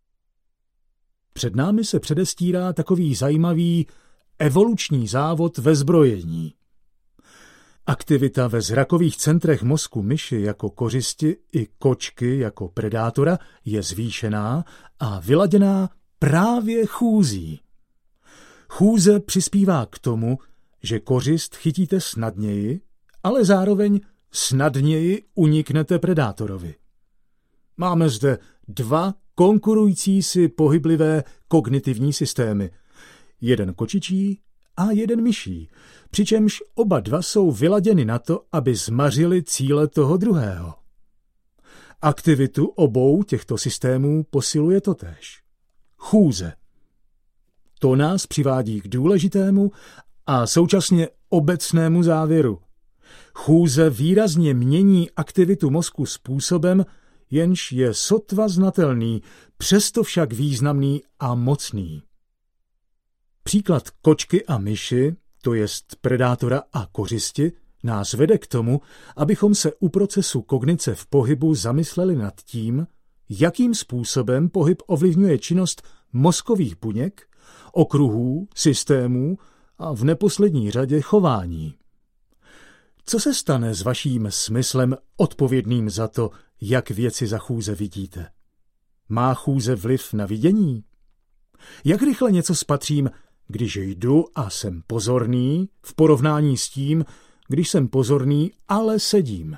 Před námi se předestírá takový zajímavý evoluční závod ve zbrojení. Aktivita ve zrakových centrech mozku myši jako kořisti i kočky jako predátora je zvýšená a vyladěná právě chůzí. Chůze přispívá k tomu, že kořist chytíte snadněji, ale zároveň snadněji uniknete predátorovi. Máme zde dva konkurující si pohyblivé kognitivní systémy. Jeden kočičí a jeden myší, přičemž oba dva jsou vyladěny na to, aby zmařili cíle toho druhého. Aktivitu obou těchto systémů posiluje totéž. Chůze. To nás přivádí k důležitému a současně obecnému závěru. Chůze výrazně mění aktivitu mozku způsobem, jenž je sotva znatelný, přesto však významný a mocný. Příklad kočky a myši, to jest predátora a kořisti, nás vede k tomu, abychom se u procesu kognice v pohybu zamysleli nad tím, jakým způsobem pohyb ovlivňuje činnost mozkových buněk, okruhů, systémů a v neposlední řadě chování. Co se stane s vaším smyslem odpovědným za to, jak věci za chůze vidíte? Má chůze vliv na vidění? Jak rychle něco spatřím, když jdu a jsem pozorný, v porovnání s tím, když jsem pozorný, ale sedím?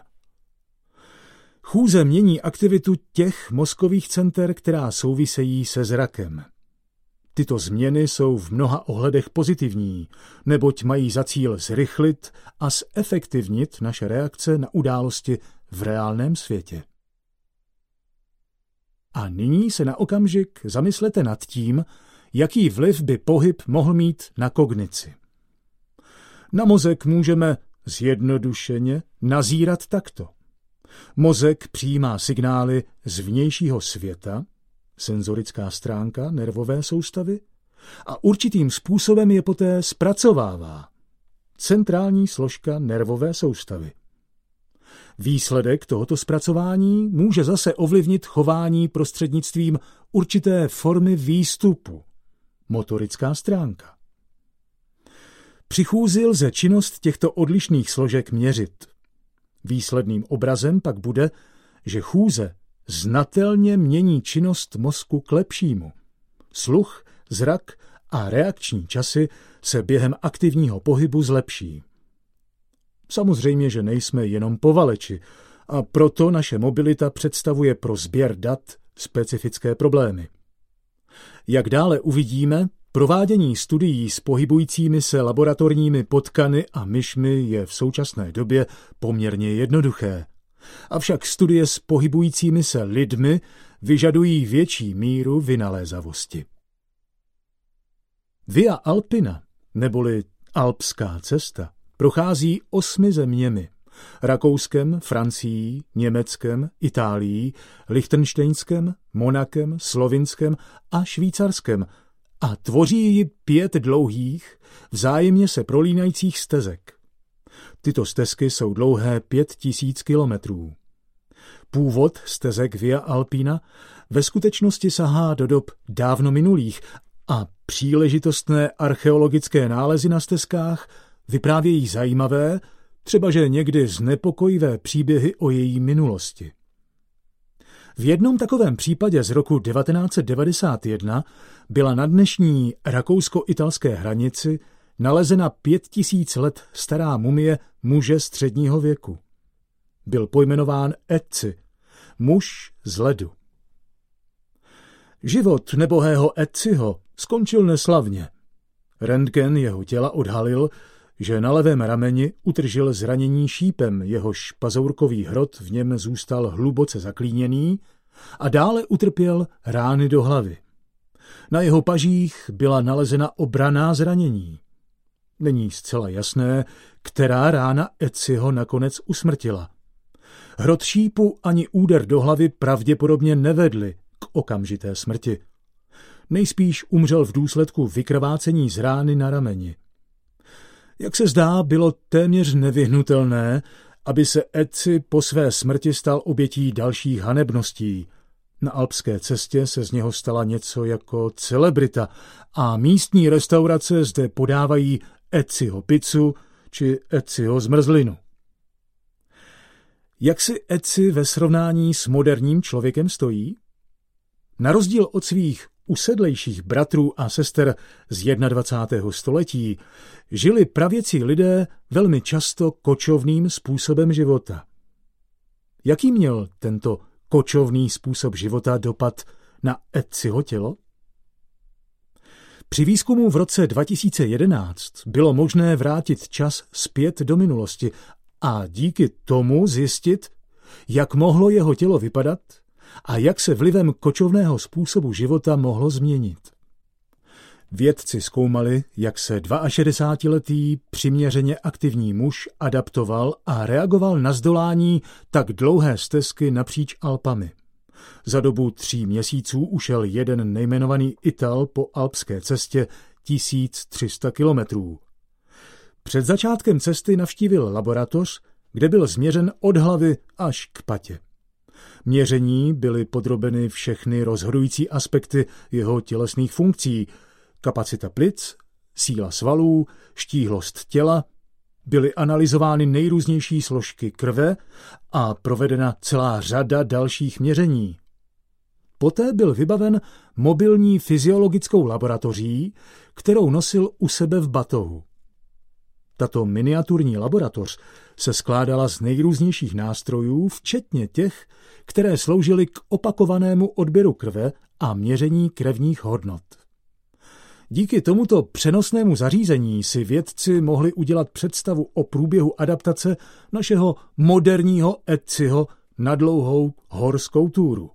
Chůze mění aktivitu těch mozkových center, která souvisejí se zrakem. Tyto změny jsou v mnoha ohledech pozitivní, neboť mají za cíl zrychlit a zefektivnit naše reakce na události v reálném světě. A nyní se na okamžik zamyslete nad tím, jaký vliv by pohyb mohl mít na kognici. Na mozek můžeme zjednodušeně nazírat takto. Mozek přijímá signály z vnějšího světa, senzorická stránka nervové soustavy, a určitým způsobem je poté zpracovává. Centrální složka nervové soustavy. Výsledek tohoto zpracování může zase ovlivnit chování prostřednictvím určité formy výstupu. Motorická stránka. Při chůzi lze činnost těchto odlišných složek měřit. Výsledným obrazem pak bude, že chůze znatelně mění činnost mozku k lepšímu. Sluch, zrak a reakční časy se během aktivního pohybu zlepší. Samozřejmě, že nejsme jenom povaleči a proto naše mobilita představuje pro sběr dat specifické problémy. Jak dále uvidíme, provádění studií s pohybujícími se laboratorními potkany a myšmi je v současné době poměrně jednoduché. Avšak studie s pohybujícími se lidmi vyžadují větší míru vynalézavosti. Via Alpina, neboli Alpská cesta, prochází 8 zeměmi: Rakouskem, Francií, Německem, Itálií, Lichtenštejnskem, Monakem, Slovinskem a Švýcarskem a tvoří ji 5 dlouhých, vzájemně se prolínajících stezek. Tyto stezky jsou dlouhé 5000 kilometrů. Původ stezek Via Alpina ve skutečnosti sahá do dob dávno minulých a příležitostné archeologické nálezy na stezkách vyprávějí zajímavé, třebaže někdy znepokojivé příběhy o její minulosti. V jednom takovém případě z roku 1991 byla na dnešní rakousko-italské hranici nalezena 5000 let stará mumie muže středního věku. Byl pojmenován Etzi, muž z ledu. Život nebohého Etziho skončil neslavně. Rentgen jeho těla odhalil, že na levém rameni utržil zranění šípem, jehož pazourkový hrot v něm zůstal hluboce zaklíněný, a dále utrpěl rány do hlavy. Na jeho pažích byla nalezena obranná zranění. Není zcela jasné, která rána Etziho nakonec usmrtila. Hrot šípu ani úder do hlavy pravděpodobně nevedli k okamžité smrti. nejspíš umřel v důsledku vykrvácení z rány na rameni. Jak se zdá, bylo téměř nevyhnutelné, aby se Ötzi po své smrti stal obětí dalších hanebností. Na alpské cestě se z něho stala něco jako celebrita a místní restaurace zde podávají Ötziho pizzu či Ötziho zmrzlinu. Jak si Ötzi ve srovnání s moderním člověkem stojí? Na rozdíl od svých usedlejších bratrů a sester z 21. století žili pravěcí lidé velmi často kočovným způsobem života. Jaký měl tento kočovný způsob života dopad na Ötziho tělo? Při výzkumu v roce 2011 bylo možné vrátit čas zpět do minulosti a díky tomu zjistit, jak mohlo jeho tělo vypadat a jak se vlivem kočovného způsobu života mohlo změnit. Vědci zkoumali, jak se 62letý přiměřeně aktivní muž adaptoval a reagoval na zdolání tak dlouhé stezky napříč Alpami. Za dobu 3 měsíců ušel jeden nejmenovaný Ital po alpské cestě 1300 kilometrů. Před začátkem cesty navštívil laboratoř, kde byl změřen od hlavy až k patě. Měření byly podrobeny všechny rozhodující aspekty jeho tělesných funkcí, kapacita plic, síla svalů, štíhlost těla, byly analyzovány nejrůznější složky krve a provedena celá řada dalších měření. Poté byl vybaven mobilní fyziologickou laboratoří, kterou nosil u sebe v batohu. Tato miniaturní laboratoř se skládala z nejrůznějších nástrojů, včetně těch, které sloužily k opakovanému odběru krve a měření krevních hodnot. Díky tomuto přenosnému zařízení si vědci mohli udělat představu o průběhu adaptace našeho moderního Ötziho na dlouhou horskou túru.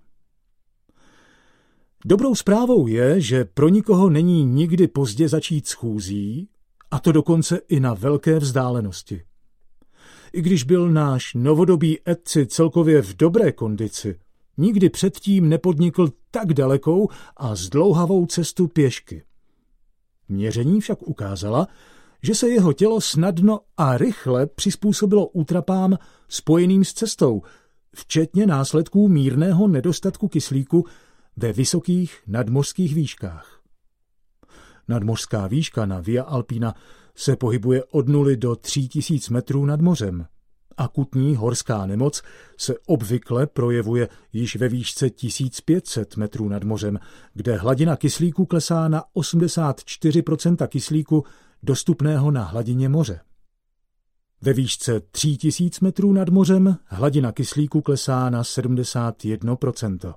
Dobrou zprávou je, že pro nikoho není nikdy pozdě začít schůzí, a to dokonce i na velké vzdálenosti. I když byl náš novodobý Ötzi celkově v dobré kondici, nikdy předtím nepodnikl tak dalekou a zdlouhavou cestu pěšky. Měření však ukázala, že se jeho tělo snadno a rychle přizpůsobilo útrapám spojeným s cestou, včetně následků mírného nedostatku kyslíku ve vysokých nadmořských výškách. Nadmořská výška na Via Alpina se pohybuje od 0 do 3000 metrů nad mořem. Akutní horská nemoc se obvykle projevuje již ve výšce 1500 metrů nad mořem, kde hladina kyslíku klesá na 84% kyslíku dostupného na hladině moře. Ve výšce 3000 metrů nad mořem hladina kyslíku klesá na 71%.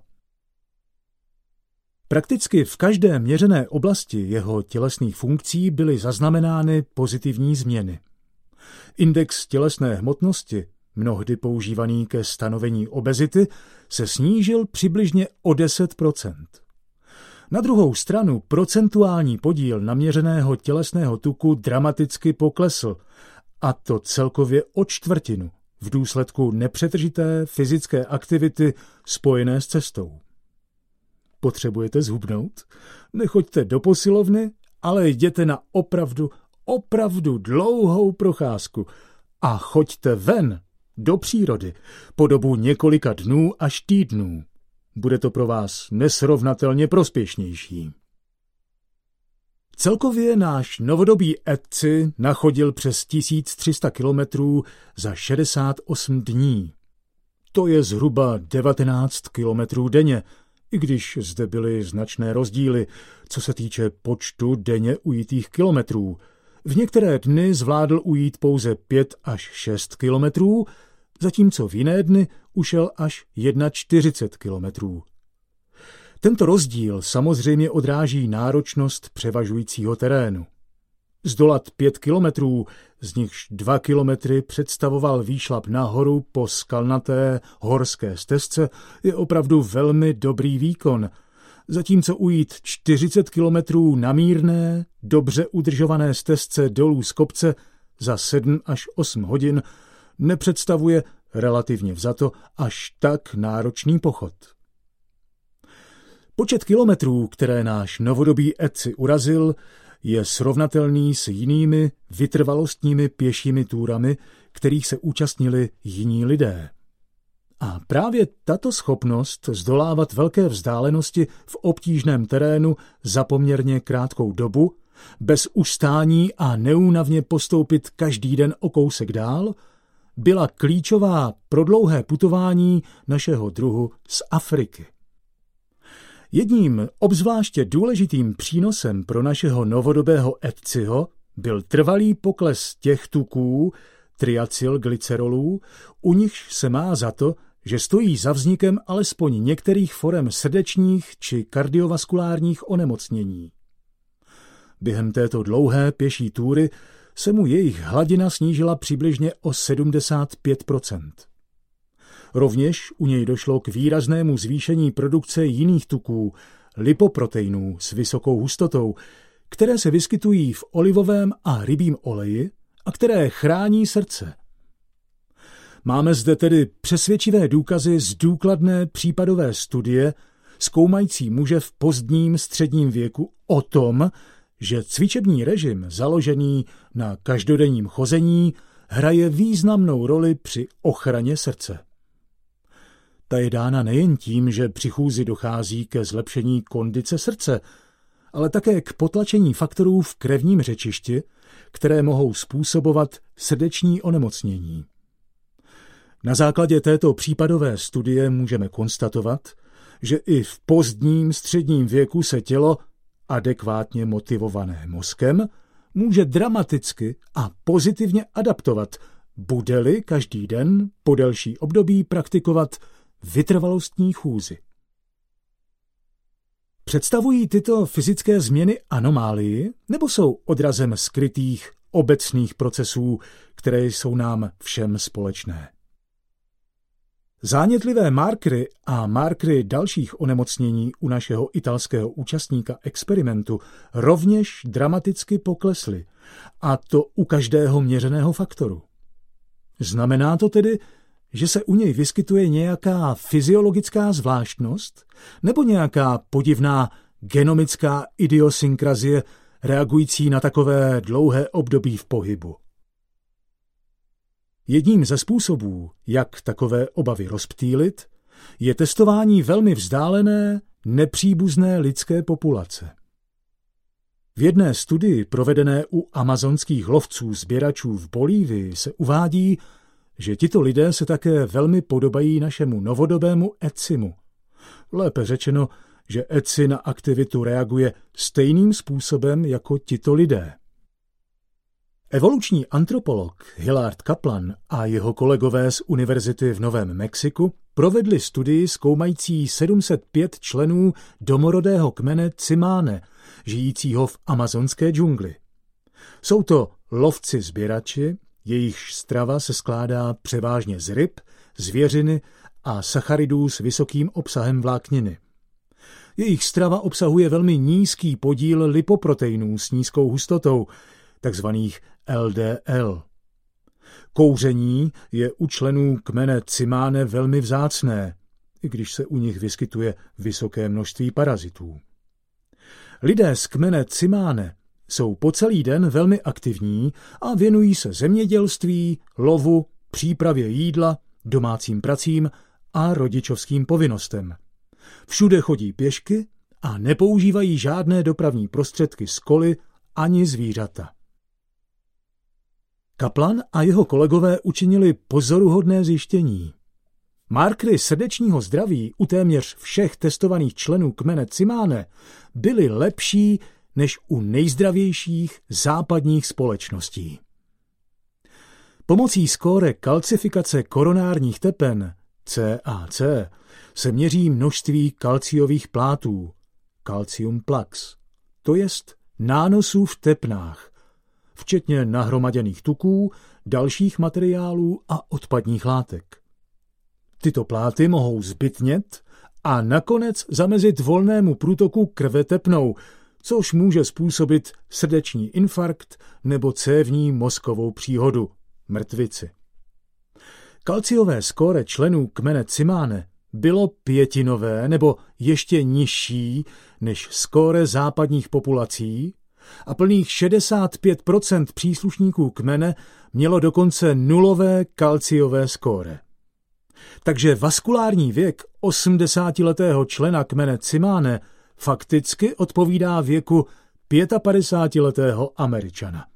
Prakticky v každé měřené oblasti jeho tělesných funkcí byly zaznamenány pozitivní změny. Index tělesné hmotnosti, mnohdy používaný ke stanovení obezity, se snížil přibližně o 10%. Na druhou stranu procentuální podíl naměřeného tělesného tuku dramaticky poklesl, a to celkově o 1/4 v důsledku nepřetržité fyzické aktivity spojené s cestou. Potřebujete zhubnout? Nechoďte do posilovny, ale jděte na opravdu dlouhou procházku a choďte ven, do přírody, po dobu několika dnů až týdnů. Bude to pro vás nesrovnatelně prospěšnější. Celkově náš novodobý Ötzi nachodil přes 1300 kilometrů za 68 dní. To je zhruba 19 kilometrů denně, i když zde byly značné rozdíly, co se týče počtu denně ujitých kilometrů. V některé dny zvládl ujít pouze 5 až 6 kilometrů, zatímco v jiné dny ušel až 41 kilometrů. Tento rozdíl samozřejmě odráží náročnost převažujícího terénu. Zdolat 5 kilometrů, z nichž 2 kilometry představoval výšlap nahoru po skalnaté horské stezce, je opravdu velmi dobrý výkon, zatímco ujít 40 kilometrů na mírné, dobře udržované stezce dolů z kopce za 7 až 8 hodin nepředstavuje relativně vzato až tak náročný pochod. Počet kilometrů, které náš novodobý Ötzi urazil, je srovnatelný s jinými vytrvalostními pěšími túrami, kterých se účastnili jiní lidé. A právě tato schopnost zdolávat velké vzdálenosti v obtížném terénu za poměrně krátkou dobu, bez ustání a neúnavně postoupit každý den o kousek dál, byla klíčová pro dlouhé putování našeho druhu z Afriky. Jedním obzvláště důležitým přínosem pro našeho novodobého Ötziho byl trvalý pokles těch tuků, triacylglycerolů, u nichž se má za to, že stojí za vznikem alespoň některých forem srdečních či kardiovaskulárních onemocnění. Během této dlouhé pěší túry se mu jejich hladina snížila přibližně o 75%. Rovněž u něj došlo k výraznému zvýšení produkce jiných tuků, lipoproteinů s vysokou hustotou, které se vyskytují v olivovém a rybím oleji a které chrání srdce. Máme zde tedy přesvědčivé důkazy z důkladné případové studie zkoumající muže v pozdním středním věku o tom, že cvičební režim založený na každodenním chození hraje významnou roli při ochraně srdce. Ta je dána nejen tím, že při chůzi dochází ke zlepšení kondice srdce, ale také k potlačení faktorů v krevním řečišti, které mohou způsobovat srdeční onemocnění. Na základě této případové studie můžeme konstatovat, že i v pozdním středním věku se tělo, adekvátně motivované mozkem, může dramaticky a pozitivně adaptovat, bude-li každý den po delší období praktikovat vytrvalostní chůzi. Představují tyto fyzické změny anomálii nebo jsou odrazem skrytých obecných procesů, které jsou nám všem společné? Zánětlivé markery a markery dalších onemocnění u našeho italského účastníka experimentu rovněž dramaticky poklesly, a to u každého měřeného faktoru. Znamená to tedy, že se u něj vyskytuje nějaká fyziologická zvláštnost nebo nějaká podivná genomická idiosynkrazie reagující na takové dlouhé období v pohybu. Jedním ze způsobů, jak takové obavy rozptýlit, je testování velmi vzdálené, nepříbuzné lidské populace. V jedné studii provedené u amazonských lovců sběračů v Bolívii se uvádí, že tito lidé se také velmi podobají našemu novodobému Ötzimu. Lépe řečeno, že Ötzi na aktivitu reaguje stejným způsobem jako tito lidé. Evoluční antropolog Hilard Kaplan a jeho kolegové z univerzity v Novém Mexiku provedli studii zkoumající 705 členů domorodého kmene Tsimane, žijícího v amazonské džungli. Jsou to lovci-sběrači, jejichž strava se skládá převážně z ryb, zvěřiny a sacharidů s vysokým obsahem vlákniny. Jejich strava obsahuje velmi nízký podíl lipoproteinů s nízkou hustotou, takzvaných LDL. Kouření je u členů kmene Tsimane velmi vzácné, i když se u nich vyskytuje vysoké množství parazitů. Lidé z kmene Tsimane jsou po celý den velmi aktivní a věnují se zemědělství, lovu, přípravě jídla, domácím pracím a rodičovským povinnostem. Všude chodí pěšky a nepoužívají žádné dopravní prostředky z koly ani zvířata. Kaplan a jeho kolegové učinili pozoruhodné zjištění. Markery srdečního zdraví u téměř všech testovaných členů kmene Tsimane byly lepší než u nejzdravějších západních společností. Pomocí skóre kalcifikace koronárních tepen CAC se měří množství kalciových plátů, calcium plaques, to jest nánosů v tepnách, včetně nahromaděných tuků, dalších materiálů a odpadních látek. Tyto pláty mohou zbytnět a nakonec zamezit volnému průtoku krve tepnou, což může způsobit srdeční infarkt nebo cévní mozkovou příhodu, mrtvici. Kalciové skóre členů kmene Tsimane bylo pětinové nebo ještě nižší než skóre západních populací a plných 65% příslušníků kmene mělo dokonce nulové kalciové skóre. Takže vaskulární věk 80letého člena kmene Tsimane fakticky odpovídá věku 55letého Američana.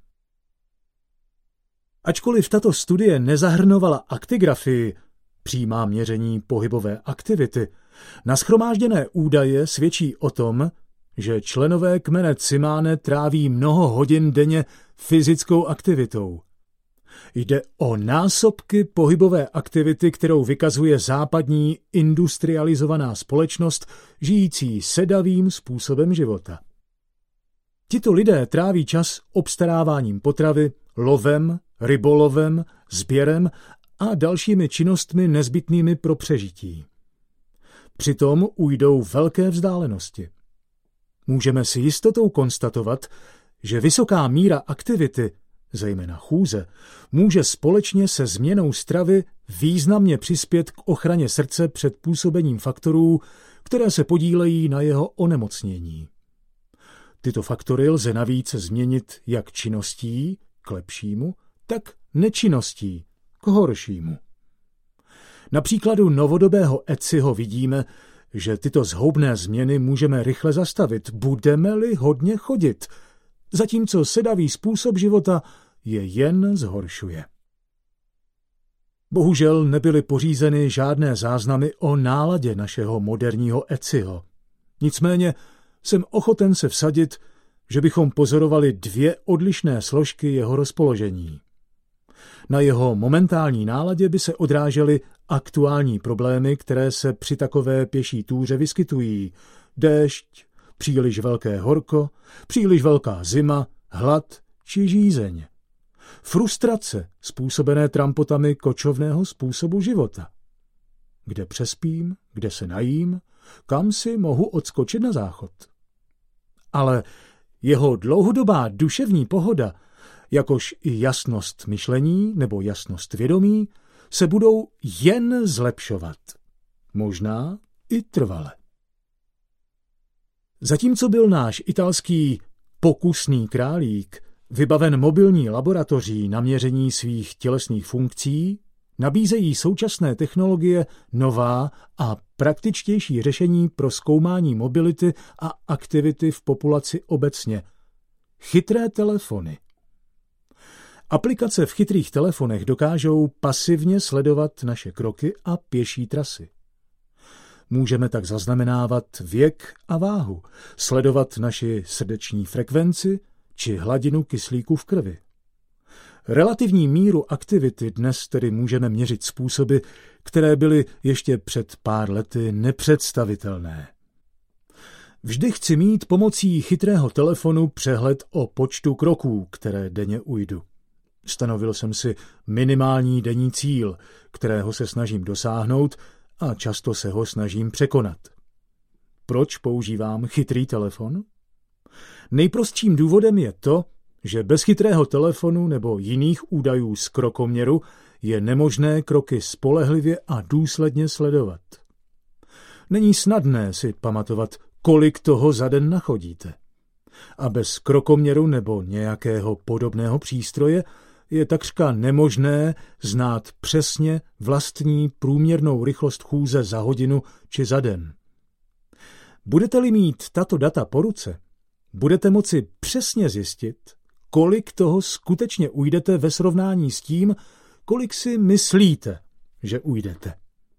Ačkoliv tato studie nezahrnovala aktigrafii, přímá měření pohybové aktivity, nashromážděné údaje svědčí o tom, že členové kmene Tsimane tráví mnoho hodin denně fyzickou aktivitou. Jde o násobky pohybové aktivity, kterou vykazuje západní industrializovaná společnost žijící sedavým způsobem života. Tito lidé tráví čas obstaráváním potravy, lovem, rybolovem, sběrem a dalšími činnostmi nezbytnými pro přežití. Přitom ujdou velké vzdálenosti. Můžeme si jistotou konstatovat, že vysoká míra aktivity, zejména chůze, může společně se změnou stravy významně přispět k ochraně srdce před působením faktorů, které se podílejí na jeho onemocnění. Tyto faktory lze navíc změnit jak činností k lepšímu, tak nečinností k horšímu. Na příkladu novodobého eciho vidíme, že tyto zhoubné změny můžeme rychle zastavit, budeme-li hodně chodit, zatímco sedavý způsob života je jen zhoršuje. Bohužel nebyly pořízeny žádné záznamy o náladě našeho moderního eciho. Nicméně jsem ochoten se vsadit, že bychom pozorovali dvě odlišné složky jeho rozpoložení. Na jeho momentální náladě by se odrážely aktuální problémy, které se při takové pěší túře vyskytují. Déšť, příliš velké horko, příliš velká zima, hlad či žízeň. Frustrace způsobené trampotami kočovného způsobu života. Kde přespím, kde se najím, kam si mohu odskočit na záchod. Ale jeho dlouhodobá duševní pohoda, jakož i jasnost myšlení nebo jasnost vědomí, se budou jen zlepšovat. Možná i trvale. Zatímco byl náš italský pokusný králík vybaven mobilní laboratoří na měření svých tělesných funkcí, nabízejí současné technologie nová a praktičtější řešení pro zkoumání mobility a aktivity v populaci obecně. Chytré telefony. Aplikace v chytrých telefonech dokážou pasivně sledovat naše kroky a pěší trasy. Můžeme tak zaznamenávat věk a váhu, sledovat naši srdeční frekvenci či hladinu kyslíku v krvi. Relativní míru aktivity dnes tedy můžeme měřit způsoby, které byly ještě před pár lety nepředstavitelné. Vždy chci mít pomocí chytrého telefonu přehled o počtu kroků, které denně ujdu. Stanovil jsem si minimální denní cíl, kterého se snažím dosáhnout a často se ho snažím překonat. Proč používám chytrý telefon? Nejprostším důvodem je to, že bez chytrého telefonu nebo jiných údajů z krokoměru je nemožné kroky spolehlivě a důsledně sledovat. Není snadné si pamatovat, kolik toho za den nachodíte. A bez krokoměru nebo nějakého podobného přístroje je takřka nemožné znát přesně vlastní průměrnou rychlost chůze za hodinu či za den. Budete-li mít tato data po ruce, budete moci přesně zjistit, kolik toho skutečně ujdete ve srovnání s tím, kolik si myslíte, že ujdete.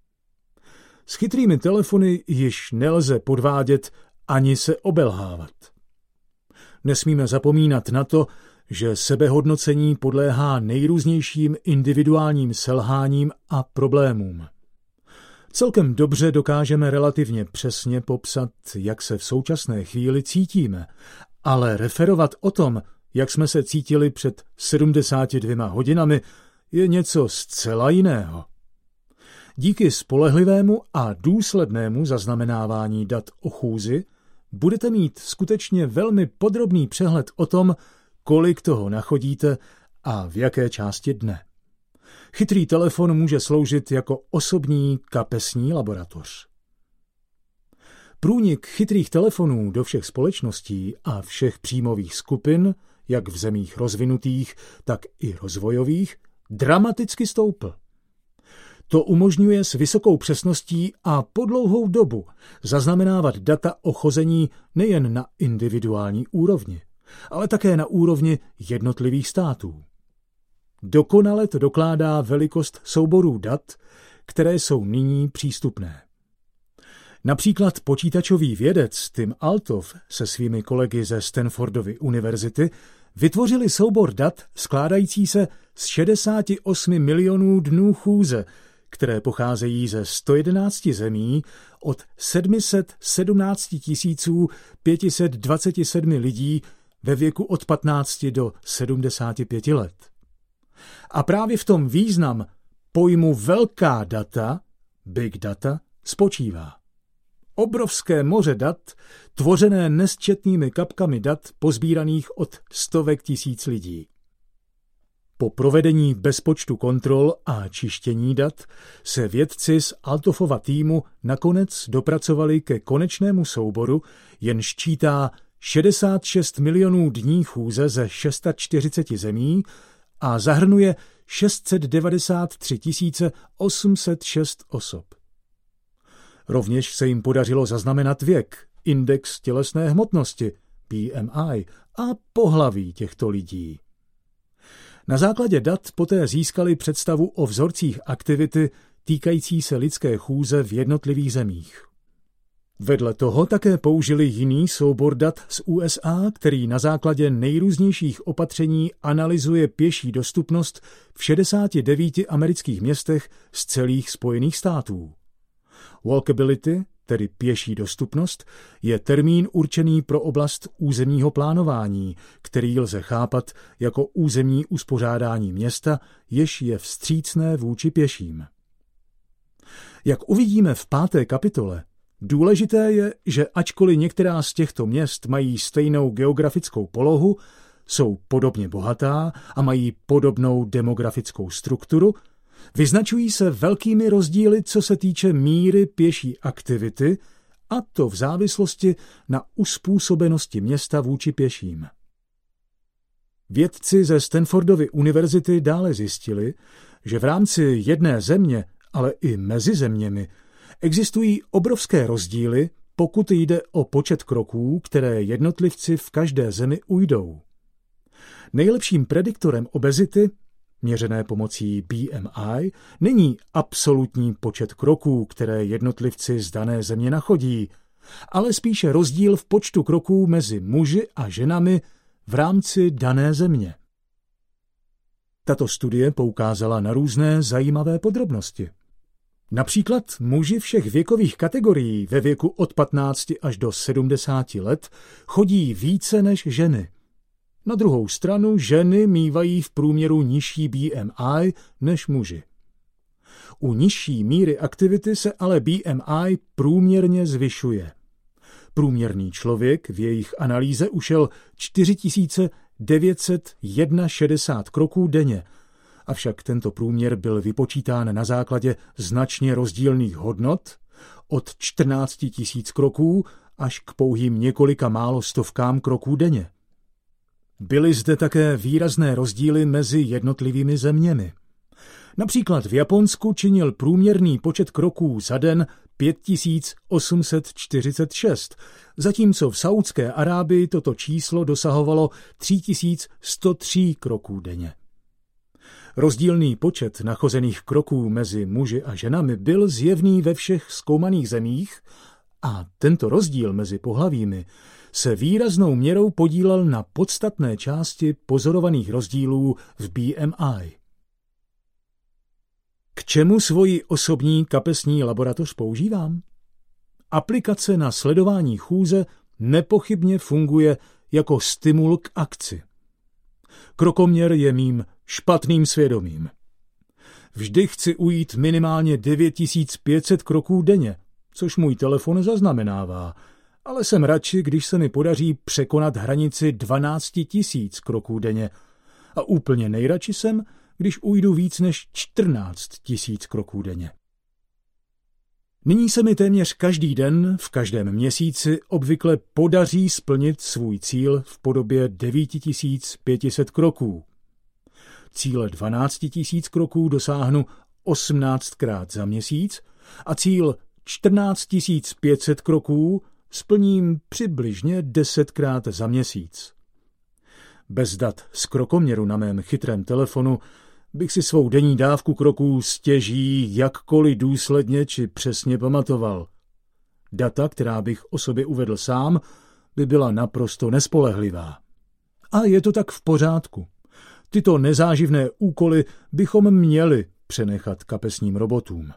S chytrými telefony již nelze podvádět ani se obelhávat. Nesmíme zapomínat na to, že sebehodnocení podléhá nejrůznějším individuálním selháním a problémům. Celkem dobře dokážeme relativně přesně popsat, jak se v současné chvíli cítíme, ale referovat o tom, jak jsme se cítili před 72 hodinami, je něco zcela jiného. Díky spolehlivému a důslednému zaznamenávání dat o chůzi budete mít skutečně velmi podrobný přehled o tom, kolik toho nachodíte a v jaké části dne. Chytrý telefon může sloužit jako osobní kapesní laboratoř. Průnik chytrých telefonů do všech společností a všech příjmových skupin, jak v zemích rozvinutých, tak i rozvojových, dramaticky stoupl. To umožňuje s vysokou přesností a po dlouhou dobu zaznamenávat data o chození nejen na individuální úrovni, ale také na úrovni jednotlivých států. Dokonale to dokládá velikost souborů dat, které jsou nyní přístupné. Například počítačový vědec Tim Althoff se svými kolegy ze Stanfordovy univerzity vytvořili soubor dat skládající se z 68 milionů dnů chůze, které pocházejí ze 111 zemí od 717 527 lidí ve věku od 15 do 75 let. A právě v tom význam pojmu velká data, big data, spočívá. Obrovské moře dat, tvořené nesčetnými kapkami dat pozbíraných od stovek tisíc lidí. Po provedení bezpočtu kontrol a čištění dat se vědci z Althoffova týmu nakonec dopracovali ke konečnému souboru, jenž čítá 66 milionů dní chůze ze 640 zemí a zahrnuje 693 806 osob. Rovněž se jim podařilo zaznamenat věk, index tělesné hmotnosti, BMI, a pohlaví těchto lidí. Na základě dat poté získali představu o vzorcích aktivity týkající se lidské chůze v jednotlivých zemích. Vedle toho také použili jiný soubor dat z USA, který na základě nejrůznějších opatření analyzuje pěší dostupnost v 69 amerických městech z celých Spojených států. Walkability, tedy pěší dostupnost, je termín určený pro oblast územního plánování, který lze chápat jako územní uspořádání města, jež je vstřícné vůči pěším. Jak uvidíme v 5. kapitole, důležité je, že ačkoliv některá z těchto měst mají stejnou geografickou polohu, jsou podobně bohatá a mají podobnou demografickou strukturu, vyznačují se velkými rozdíly, co se týče míry pěší aktivity, a to v závislosti na uspůsobenosti města vůči pěším. Vědci ze Stanfordovy univerzity dále zjistili, že v rámci jedné země, ale i mezi zeměmi, existují obrovské rozdíly, pokud jde o počet kroků, které jednotlivci v každé zemi ujdou. Nejlepším prediktorem obezity, měřené pomocí BMI, není absolutní počet kroků, které jednotlivci z dané země nachodí, ale spíše rozdíl v počtu kroků mezi muži a ženami v rámci dané země. Tato studie poukázala na různé zajímavé podrobnosti. Například muži všech věkových kategorií ve věku od 15 až do 70 let chodí více než ženy. Na druhou stranu ženy mívají v průměru nižší BMI než muži. U nižší míry aktivity se ale BMI průměrně zvyšuje. Průměrný člověk v jejich analýze ušel 4961 kroků denně, avšak tento průměr byl vypočítán na základě značně rozdílných hodnot od 14 000 kroků až k pouhým několika málo stovkám kroků denně. Byly zde také výrazné rozdíly mezi jednotlivými zeměmi. Například v Japonsku činil průměrný počet kroků za den 5846, zatímco v Saúdské Arábii toto číslo dosahovalo 3103 kroků denně. Rozdílný počet nachozených kroků mezi muži a ženami byl zjevný ve všech zkoumaných zemích a tento rozdíl mezi pohlavími se výraznou měrou podílel na podstatné části pozorovaných rozdílů v BMI. K čemu svoji osobní kapesní laboratoř používám? Aplikace na sledování chůze nepochybně funguje jako stimul k akci. Krokoměr je mým špatným svědomím. Vždy chci ujít minimálně 9500 kroků denně, což můj telefon zaznamenává, ale jsem radši, když se mi podaří překonat hranici 12 000 kroků denně. A úplně nejradši jsem, když ujdu víc než 14 000 kroků denně. Nyní se mi téměř každý den, v každém měsíci obvykle podaří splnit svůj cíl v podobě 9500 kroků. Cíle 12 000 kroků dosáhnu 18krát za měsíc a cíl 14 500 kroků splním přibližně 10krát za měsíc. Bez dat z krokoměru na mém chytrém telefonu bych si svou denní dávku kroků stěží jakkoliv důsledně či přesně pamatoval. Data, která bych o sobě uvedl sám, by byla naprosto nespolehlivá. A je to tak v pořádku. Tyto nezáživné úkoly bychom měli přenechat kapesním robotům.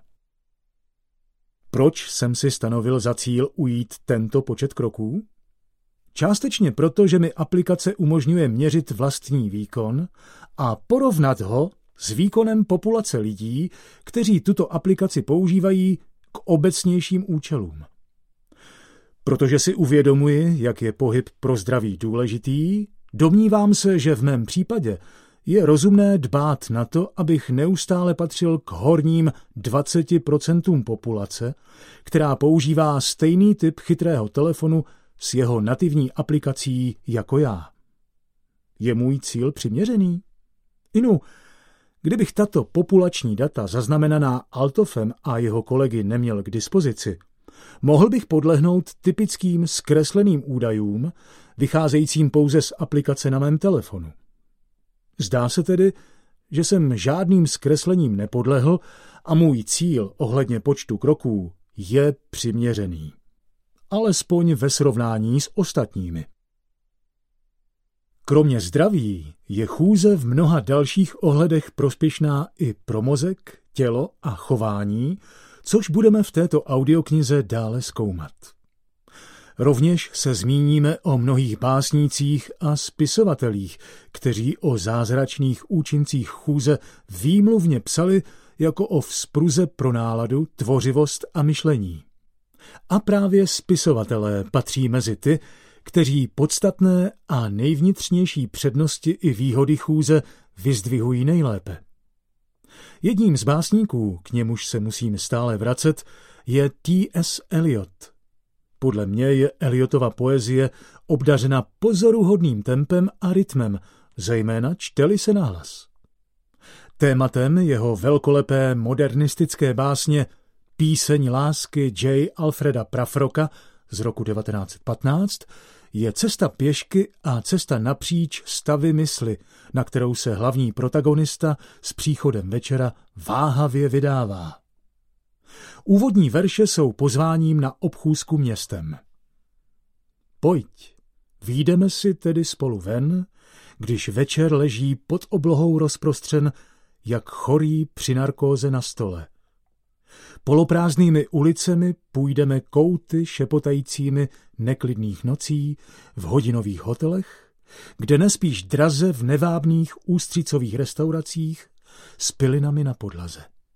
Proč jsem si stanovil za cíl ujít tento počet kroků? Částečně proto, že mi aplikace umožňuje měřit vlastní výkon a porovnat ho s výkonem populace lidí, kteří tuto aplikaci používají k obecnějším účelům. Protože si uvědomuji, jak je pohyb pro zdraví důležitý, domnívám se, že v mém případě je rozumné dbát na to, abych neustále patřil k horním 20% populace, která používá stejný typ chytrého telefonu s jeho nativní aplikací jako já. Je můj cíl přiměřený? Inu, kdybych tato populační data zaznamenaná Altofem a jeho kolegy neměl k dispozici, mohl bych podlehnout typickým zkresleným údajům, vycházejícím pouze z aplikace na mém telefonu. Zdá se tedy, že jsem žádným zkreslením nepodlehl a můj cíl ohledně počtu kroků je přiměřený. Alespoň ve srovnání s ostatními. Kromě zdraví je chůze v mnoha dalších ohledech prospěšná i pro mozek, tělo a chování, což budeme v této audioknize dále zkoumat. Rovněž se zmíníme o mnohých básnících a spisovatelích, kteří o zázračných účincích chůze výmluvně psali jako o vzpruze pro náladu, tvořivost a myšlení. A právě spisovatelé patří mezi ty, kteří podstatné a nejvnitřnější přednosti i výhody chůze vyzdvihují nejlépe. Jedním z básníků, k němuž se musím stále vracet, je T.S. Eliot. Podle mě je Eliotova poezie obdařena pozoruhodným tempem a rytmem, zejména čte-li se nahlas. Tématem jeho velkolepé modernistické básně Píseň lásky J. Alfreda Prufrocka z roku 1915 je cesta pěšky a cesta napříč stavy mysli, na kterou se hlavní protagonista s příchodem večera váhavě vydává. Úvodní verše jsou pozváním na obchůzku městem. Pojď, vyjdeme si tedy spolu ven, když večer leží pod oblohou rozprostřen, jak chorý při narkóze na stole. Poloprázdnými ulicemi půjdeme kouty šepotajícími neklidných nocí v hodinových hotelech, kde nespíš draze v nevábných ústřicových restauracích s pilinami na podlaze.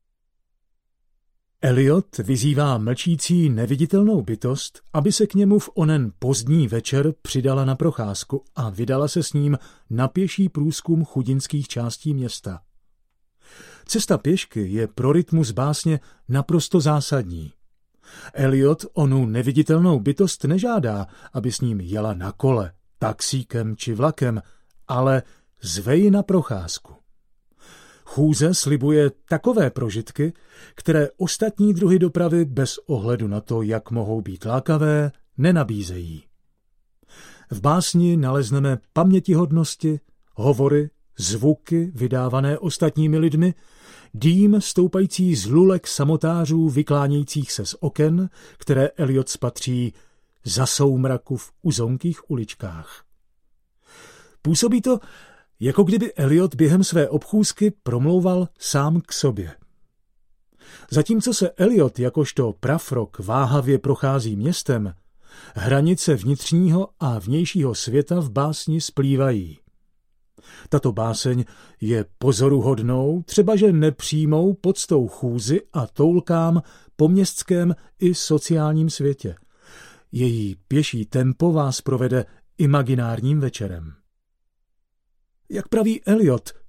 Eliot vyzývá mlčící neviditelnou bytost, aby se k němu v onen pozdní večer přidala na procházku a vydala se s ním na pěší průzkum chudinských částí města. Cesta pěšky je pro rytmus básně naprosto zásadní. Eliot onu neviditelnou bytost nežádá, aby s ním jela na kole, taxíkem či vlakem, ale zve ji na procházku. Chůze slibuje takové prožitky, které ostatní druhy dopravy bez ohledu na to, jak mohou být lákavé, nenabízejí. V básni nalezneme pamětihodnosti, hovory, zvuky vydávané ostatními lidmi, dým stoupající z lulek samotářů vyklánějících se z oken, které Eliot spatří za soumraku v uzonkých uličkách. Působí to, jako kdyby Eliot během své obchůzky promlouval sám k sobě. Zatímco se Eliot jakožto Prufrock váhavě prochází městem, hranice vnitřního a vnějšího světa v básni splývají. Tato báseň je pozoruhodnou, třebaže nepřímou poctou chůzi a toulkám po městském i sociálním světě. Její pěší tempo vás provede imaginárním večerem. Jak praví Eliot,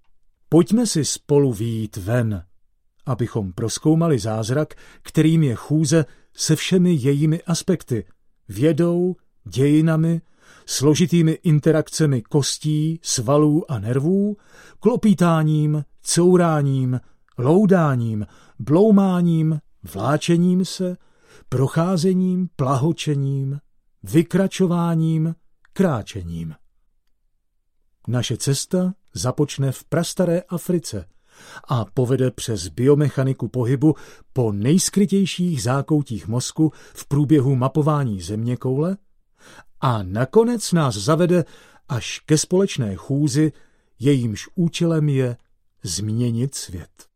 Pojďme si spolu vyjít ven, abychom prozkoumali zázrak, kterým je chůze se všemi jejími aspekty, vědou, dějinami, složitými interakcemi kostí, svalů a nervů, klopítáním, couráním, loudáním, bloumáním, vláčením se, procházením, plahočením, vykračováním, kráčením. Naše cesta započne v prastaré Africe a povede přes biomechaniku pohybu po nejskrytějších zákoutích mozku v průběhu mapování zeměkoule a nakonec nás zavede až ke společné chůzi, jejímž účelem je změnit svět.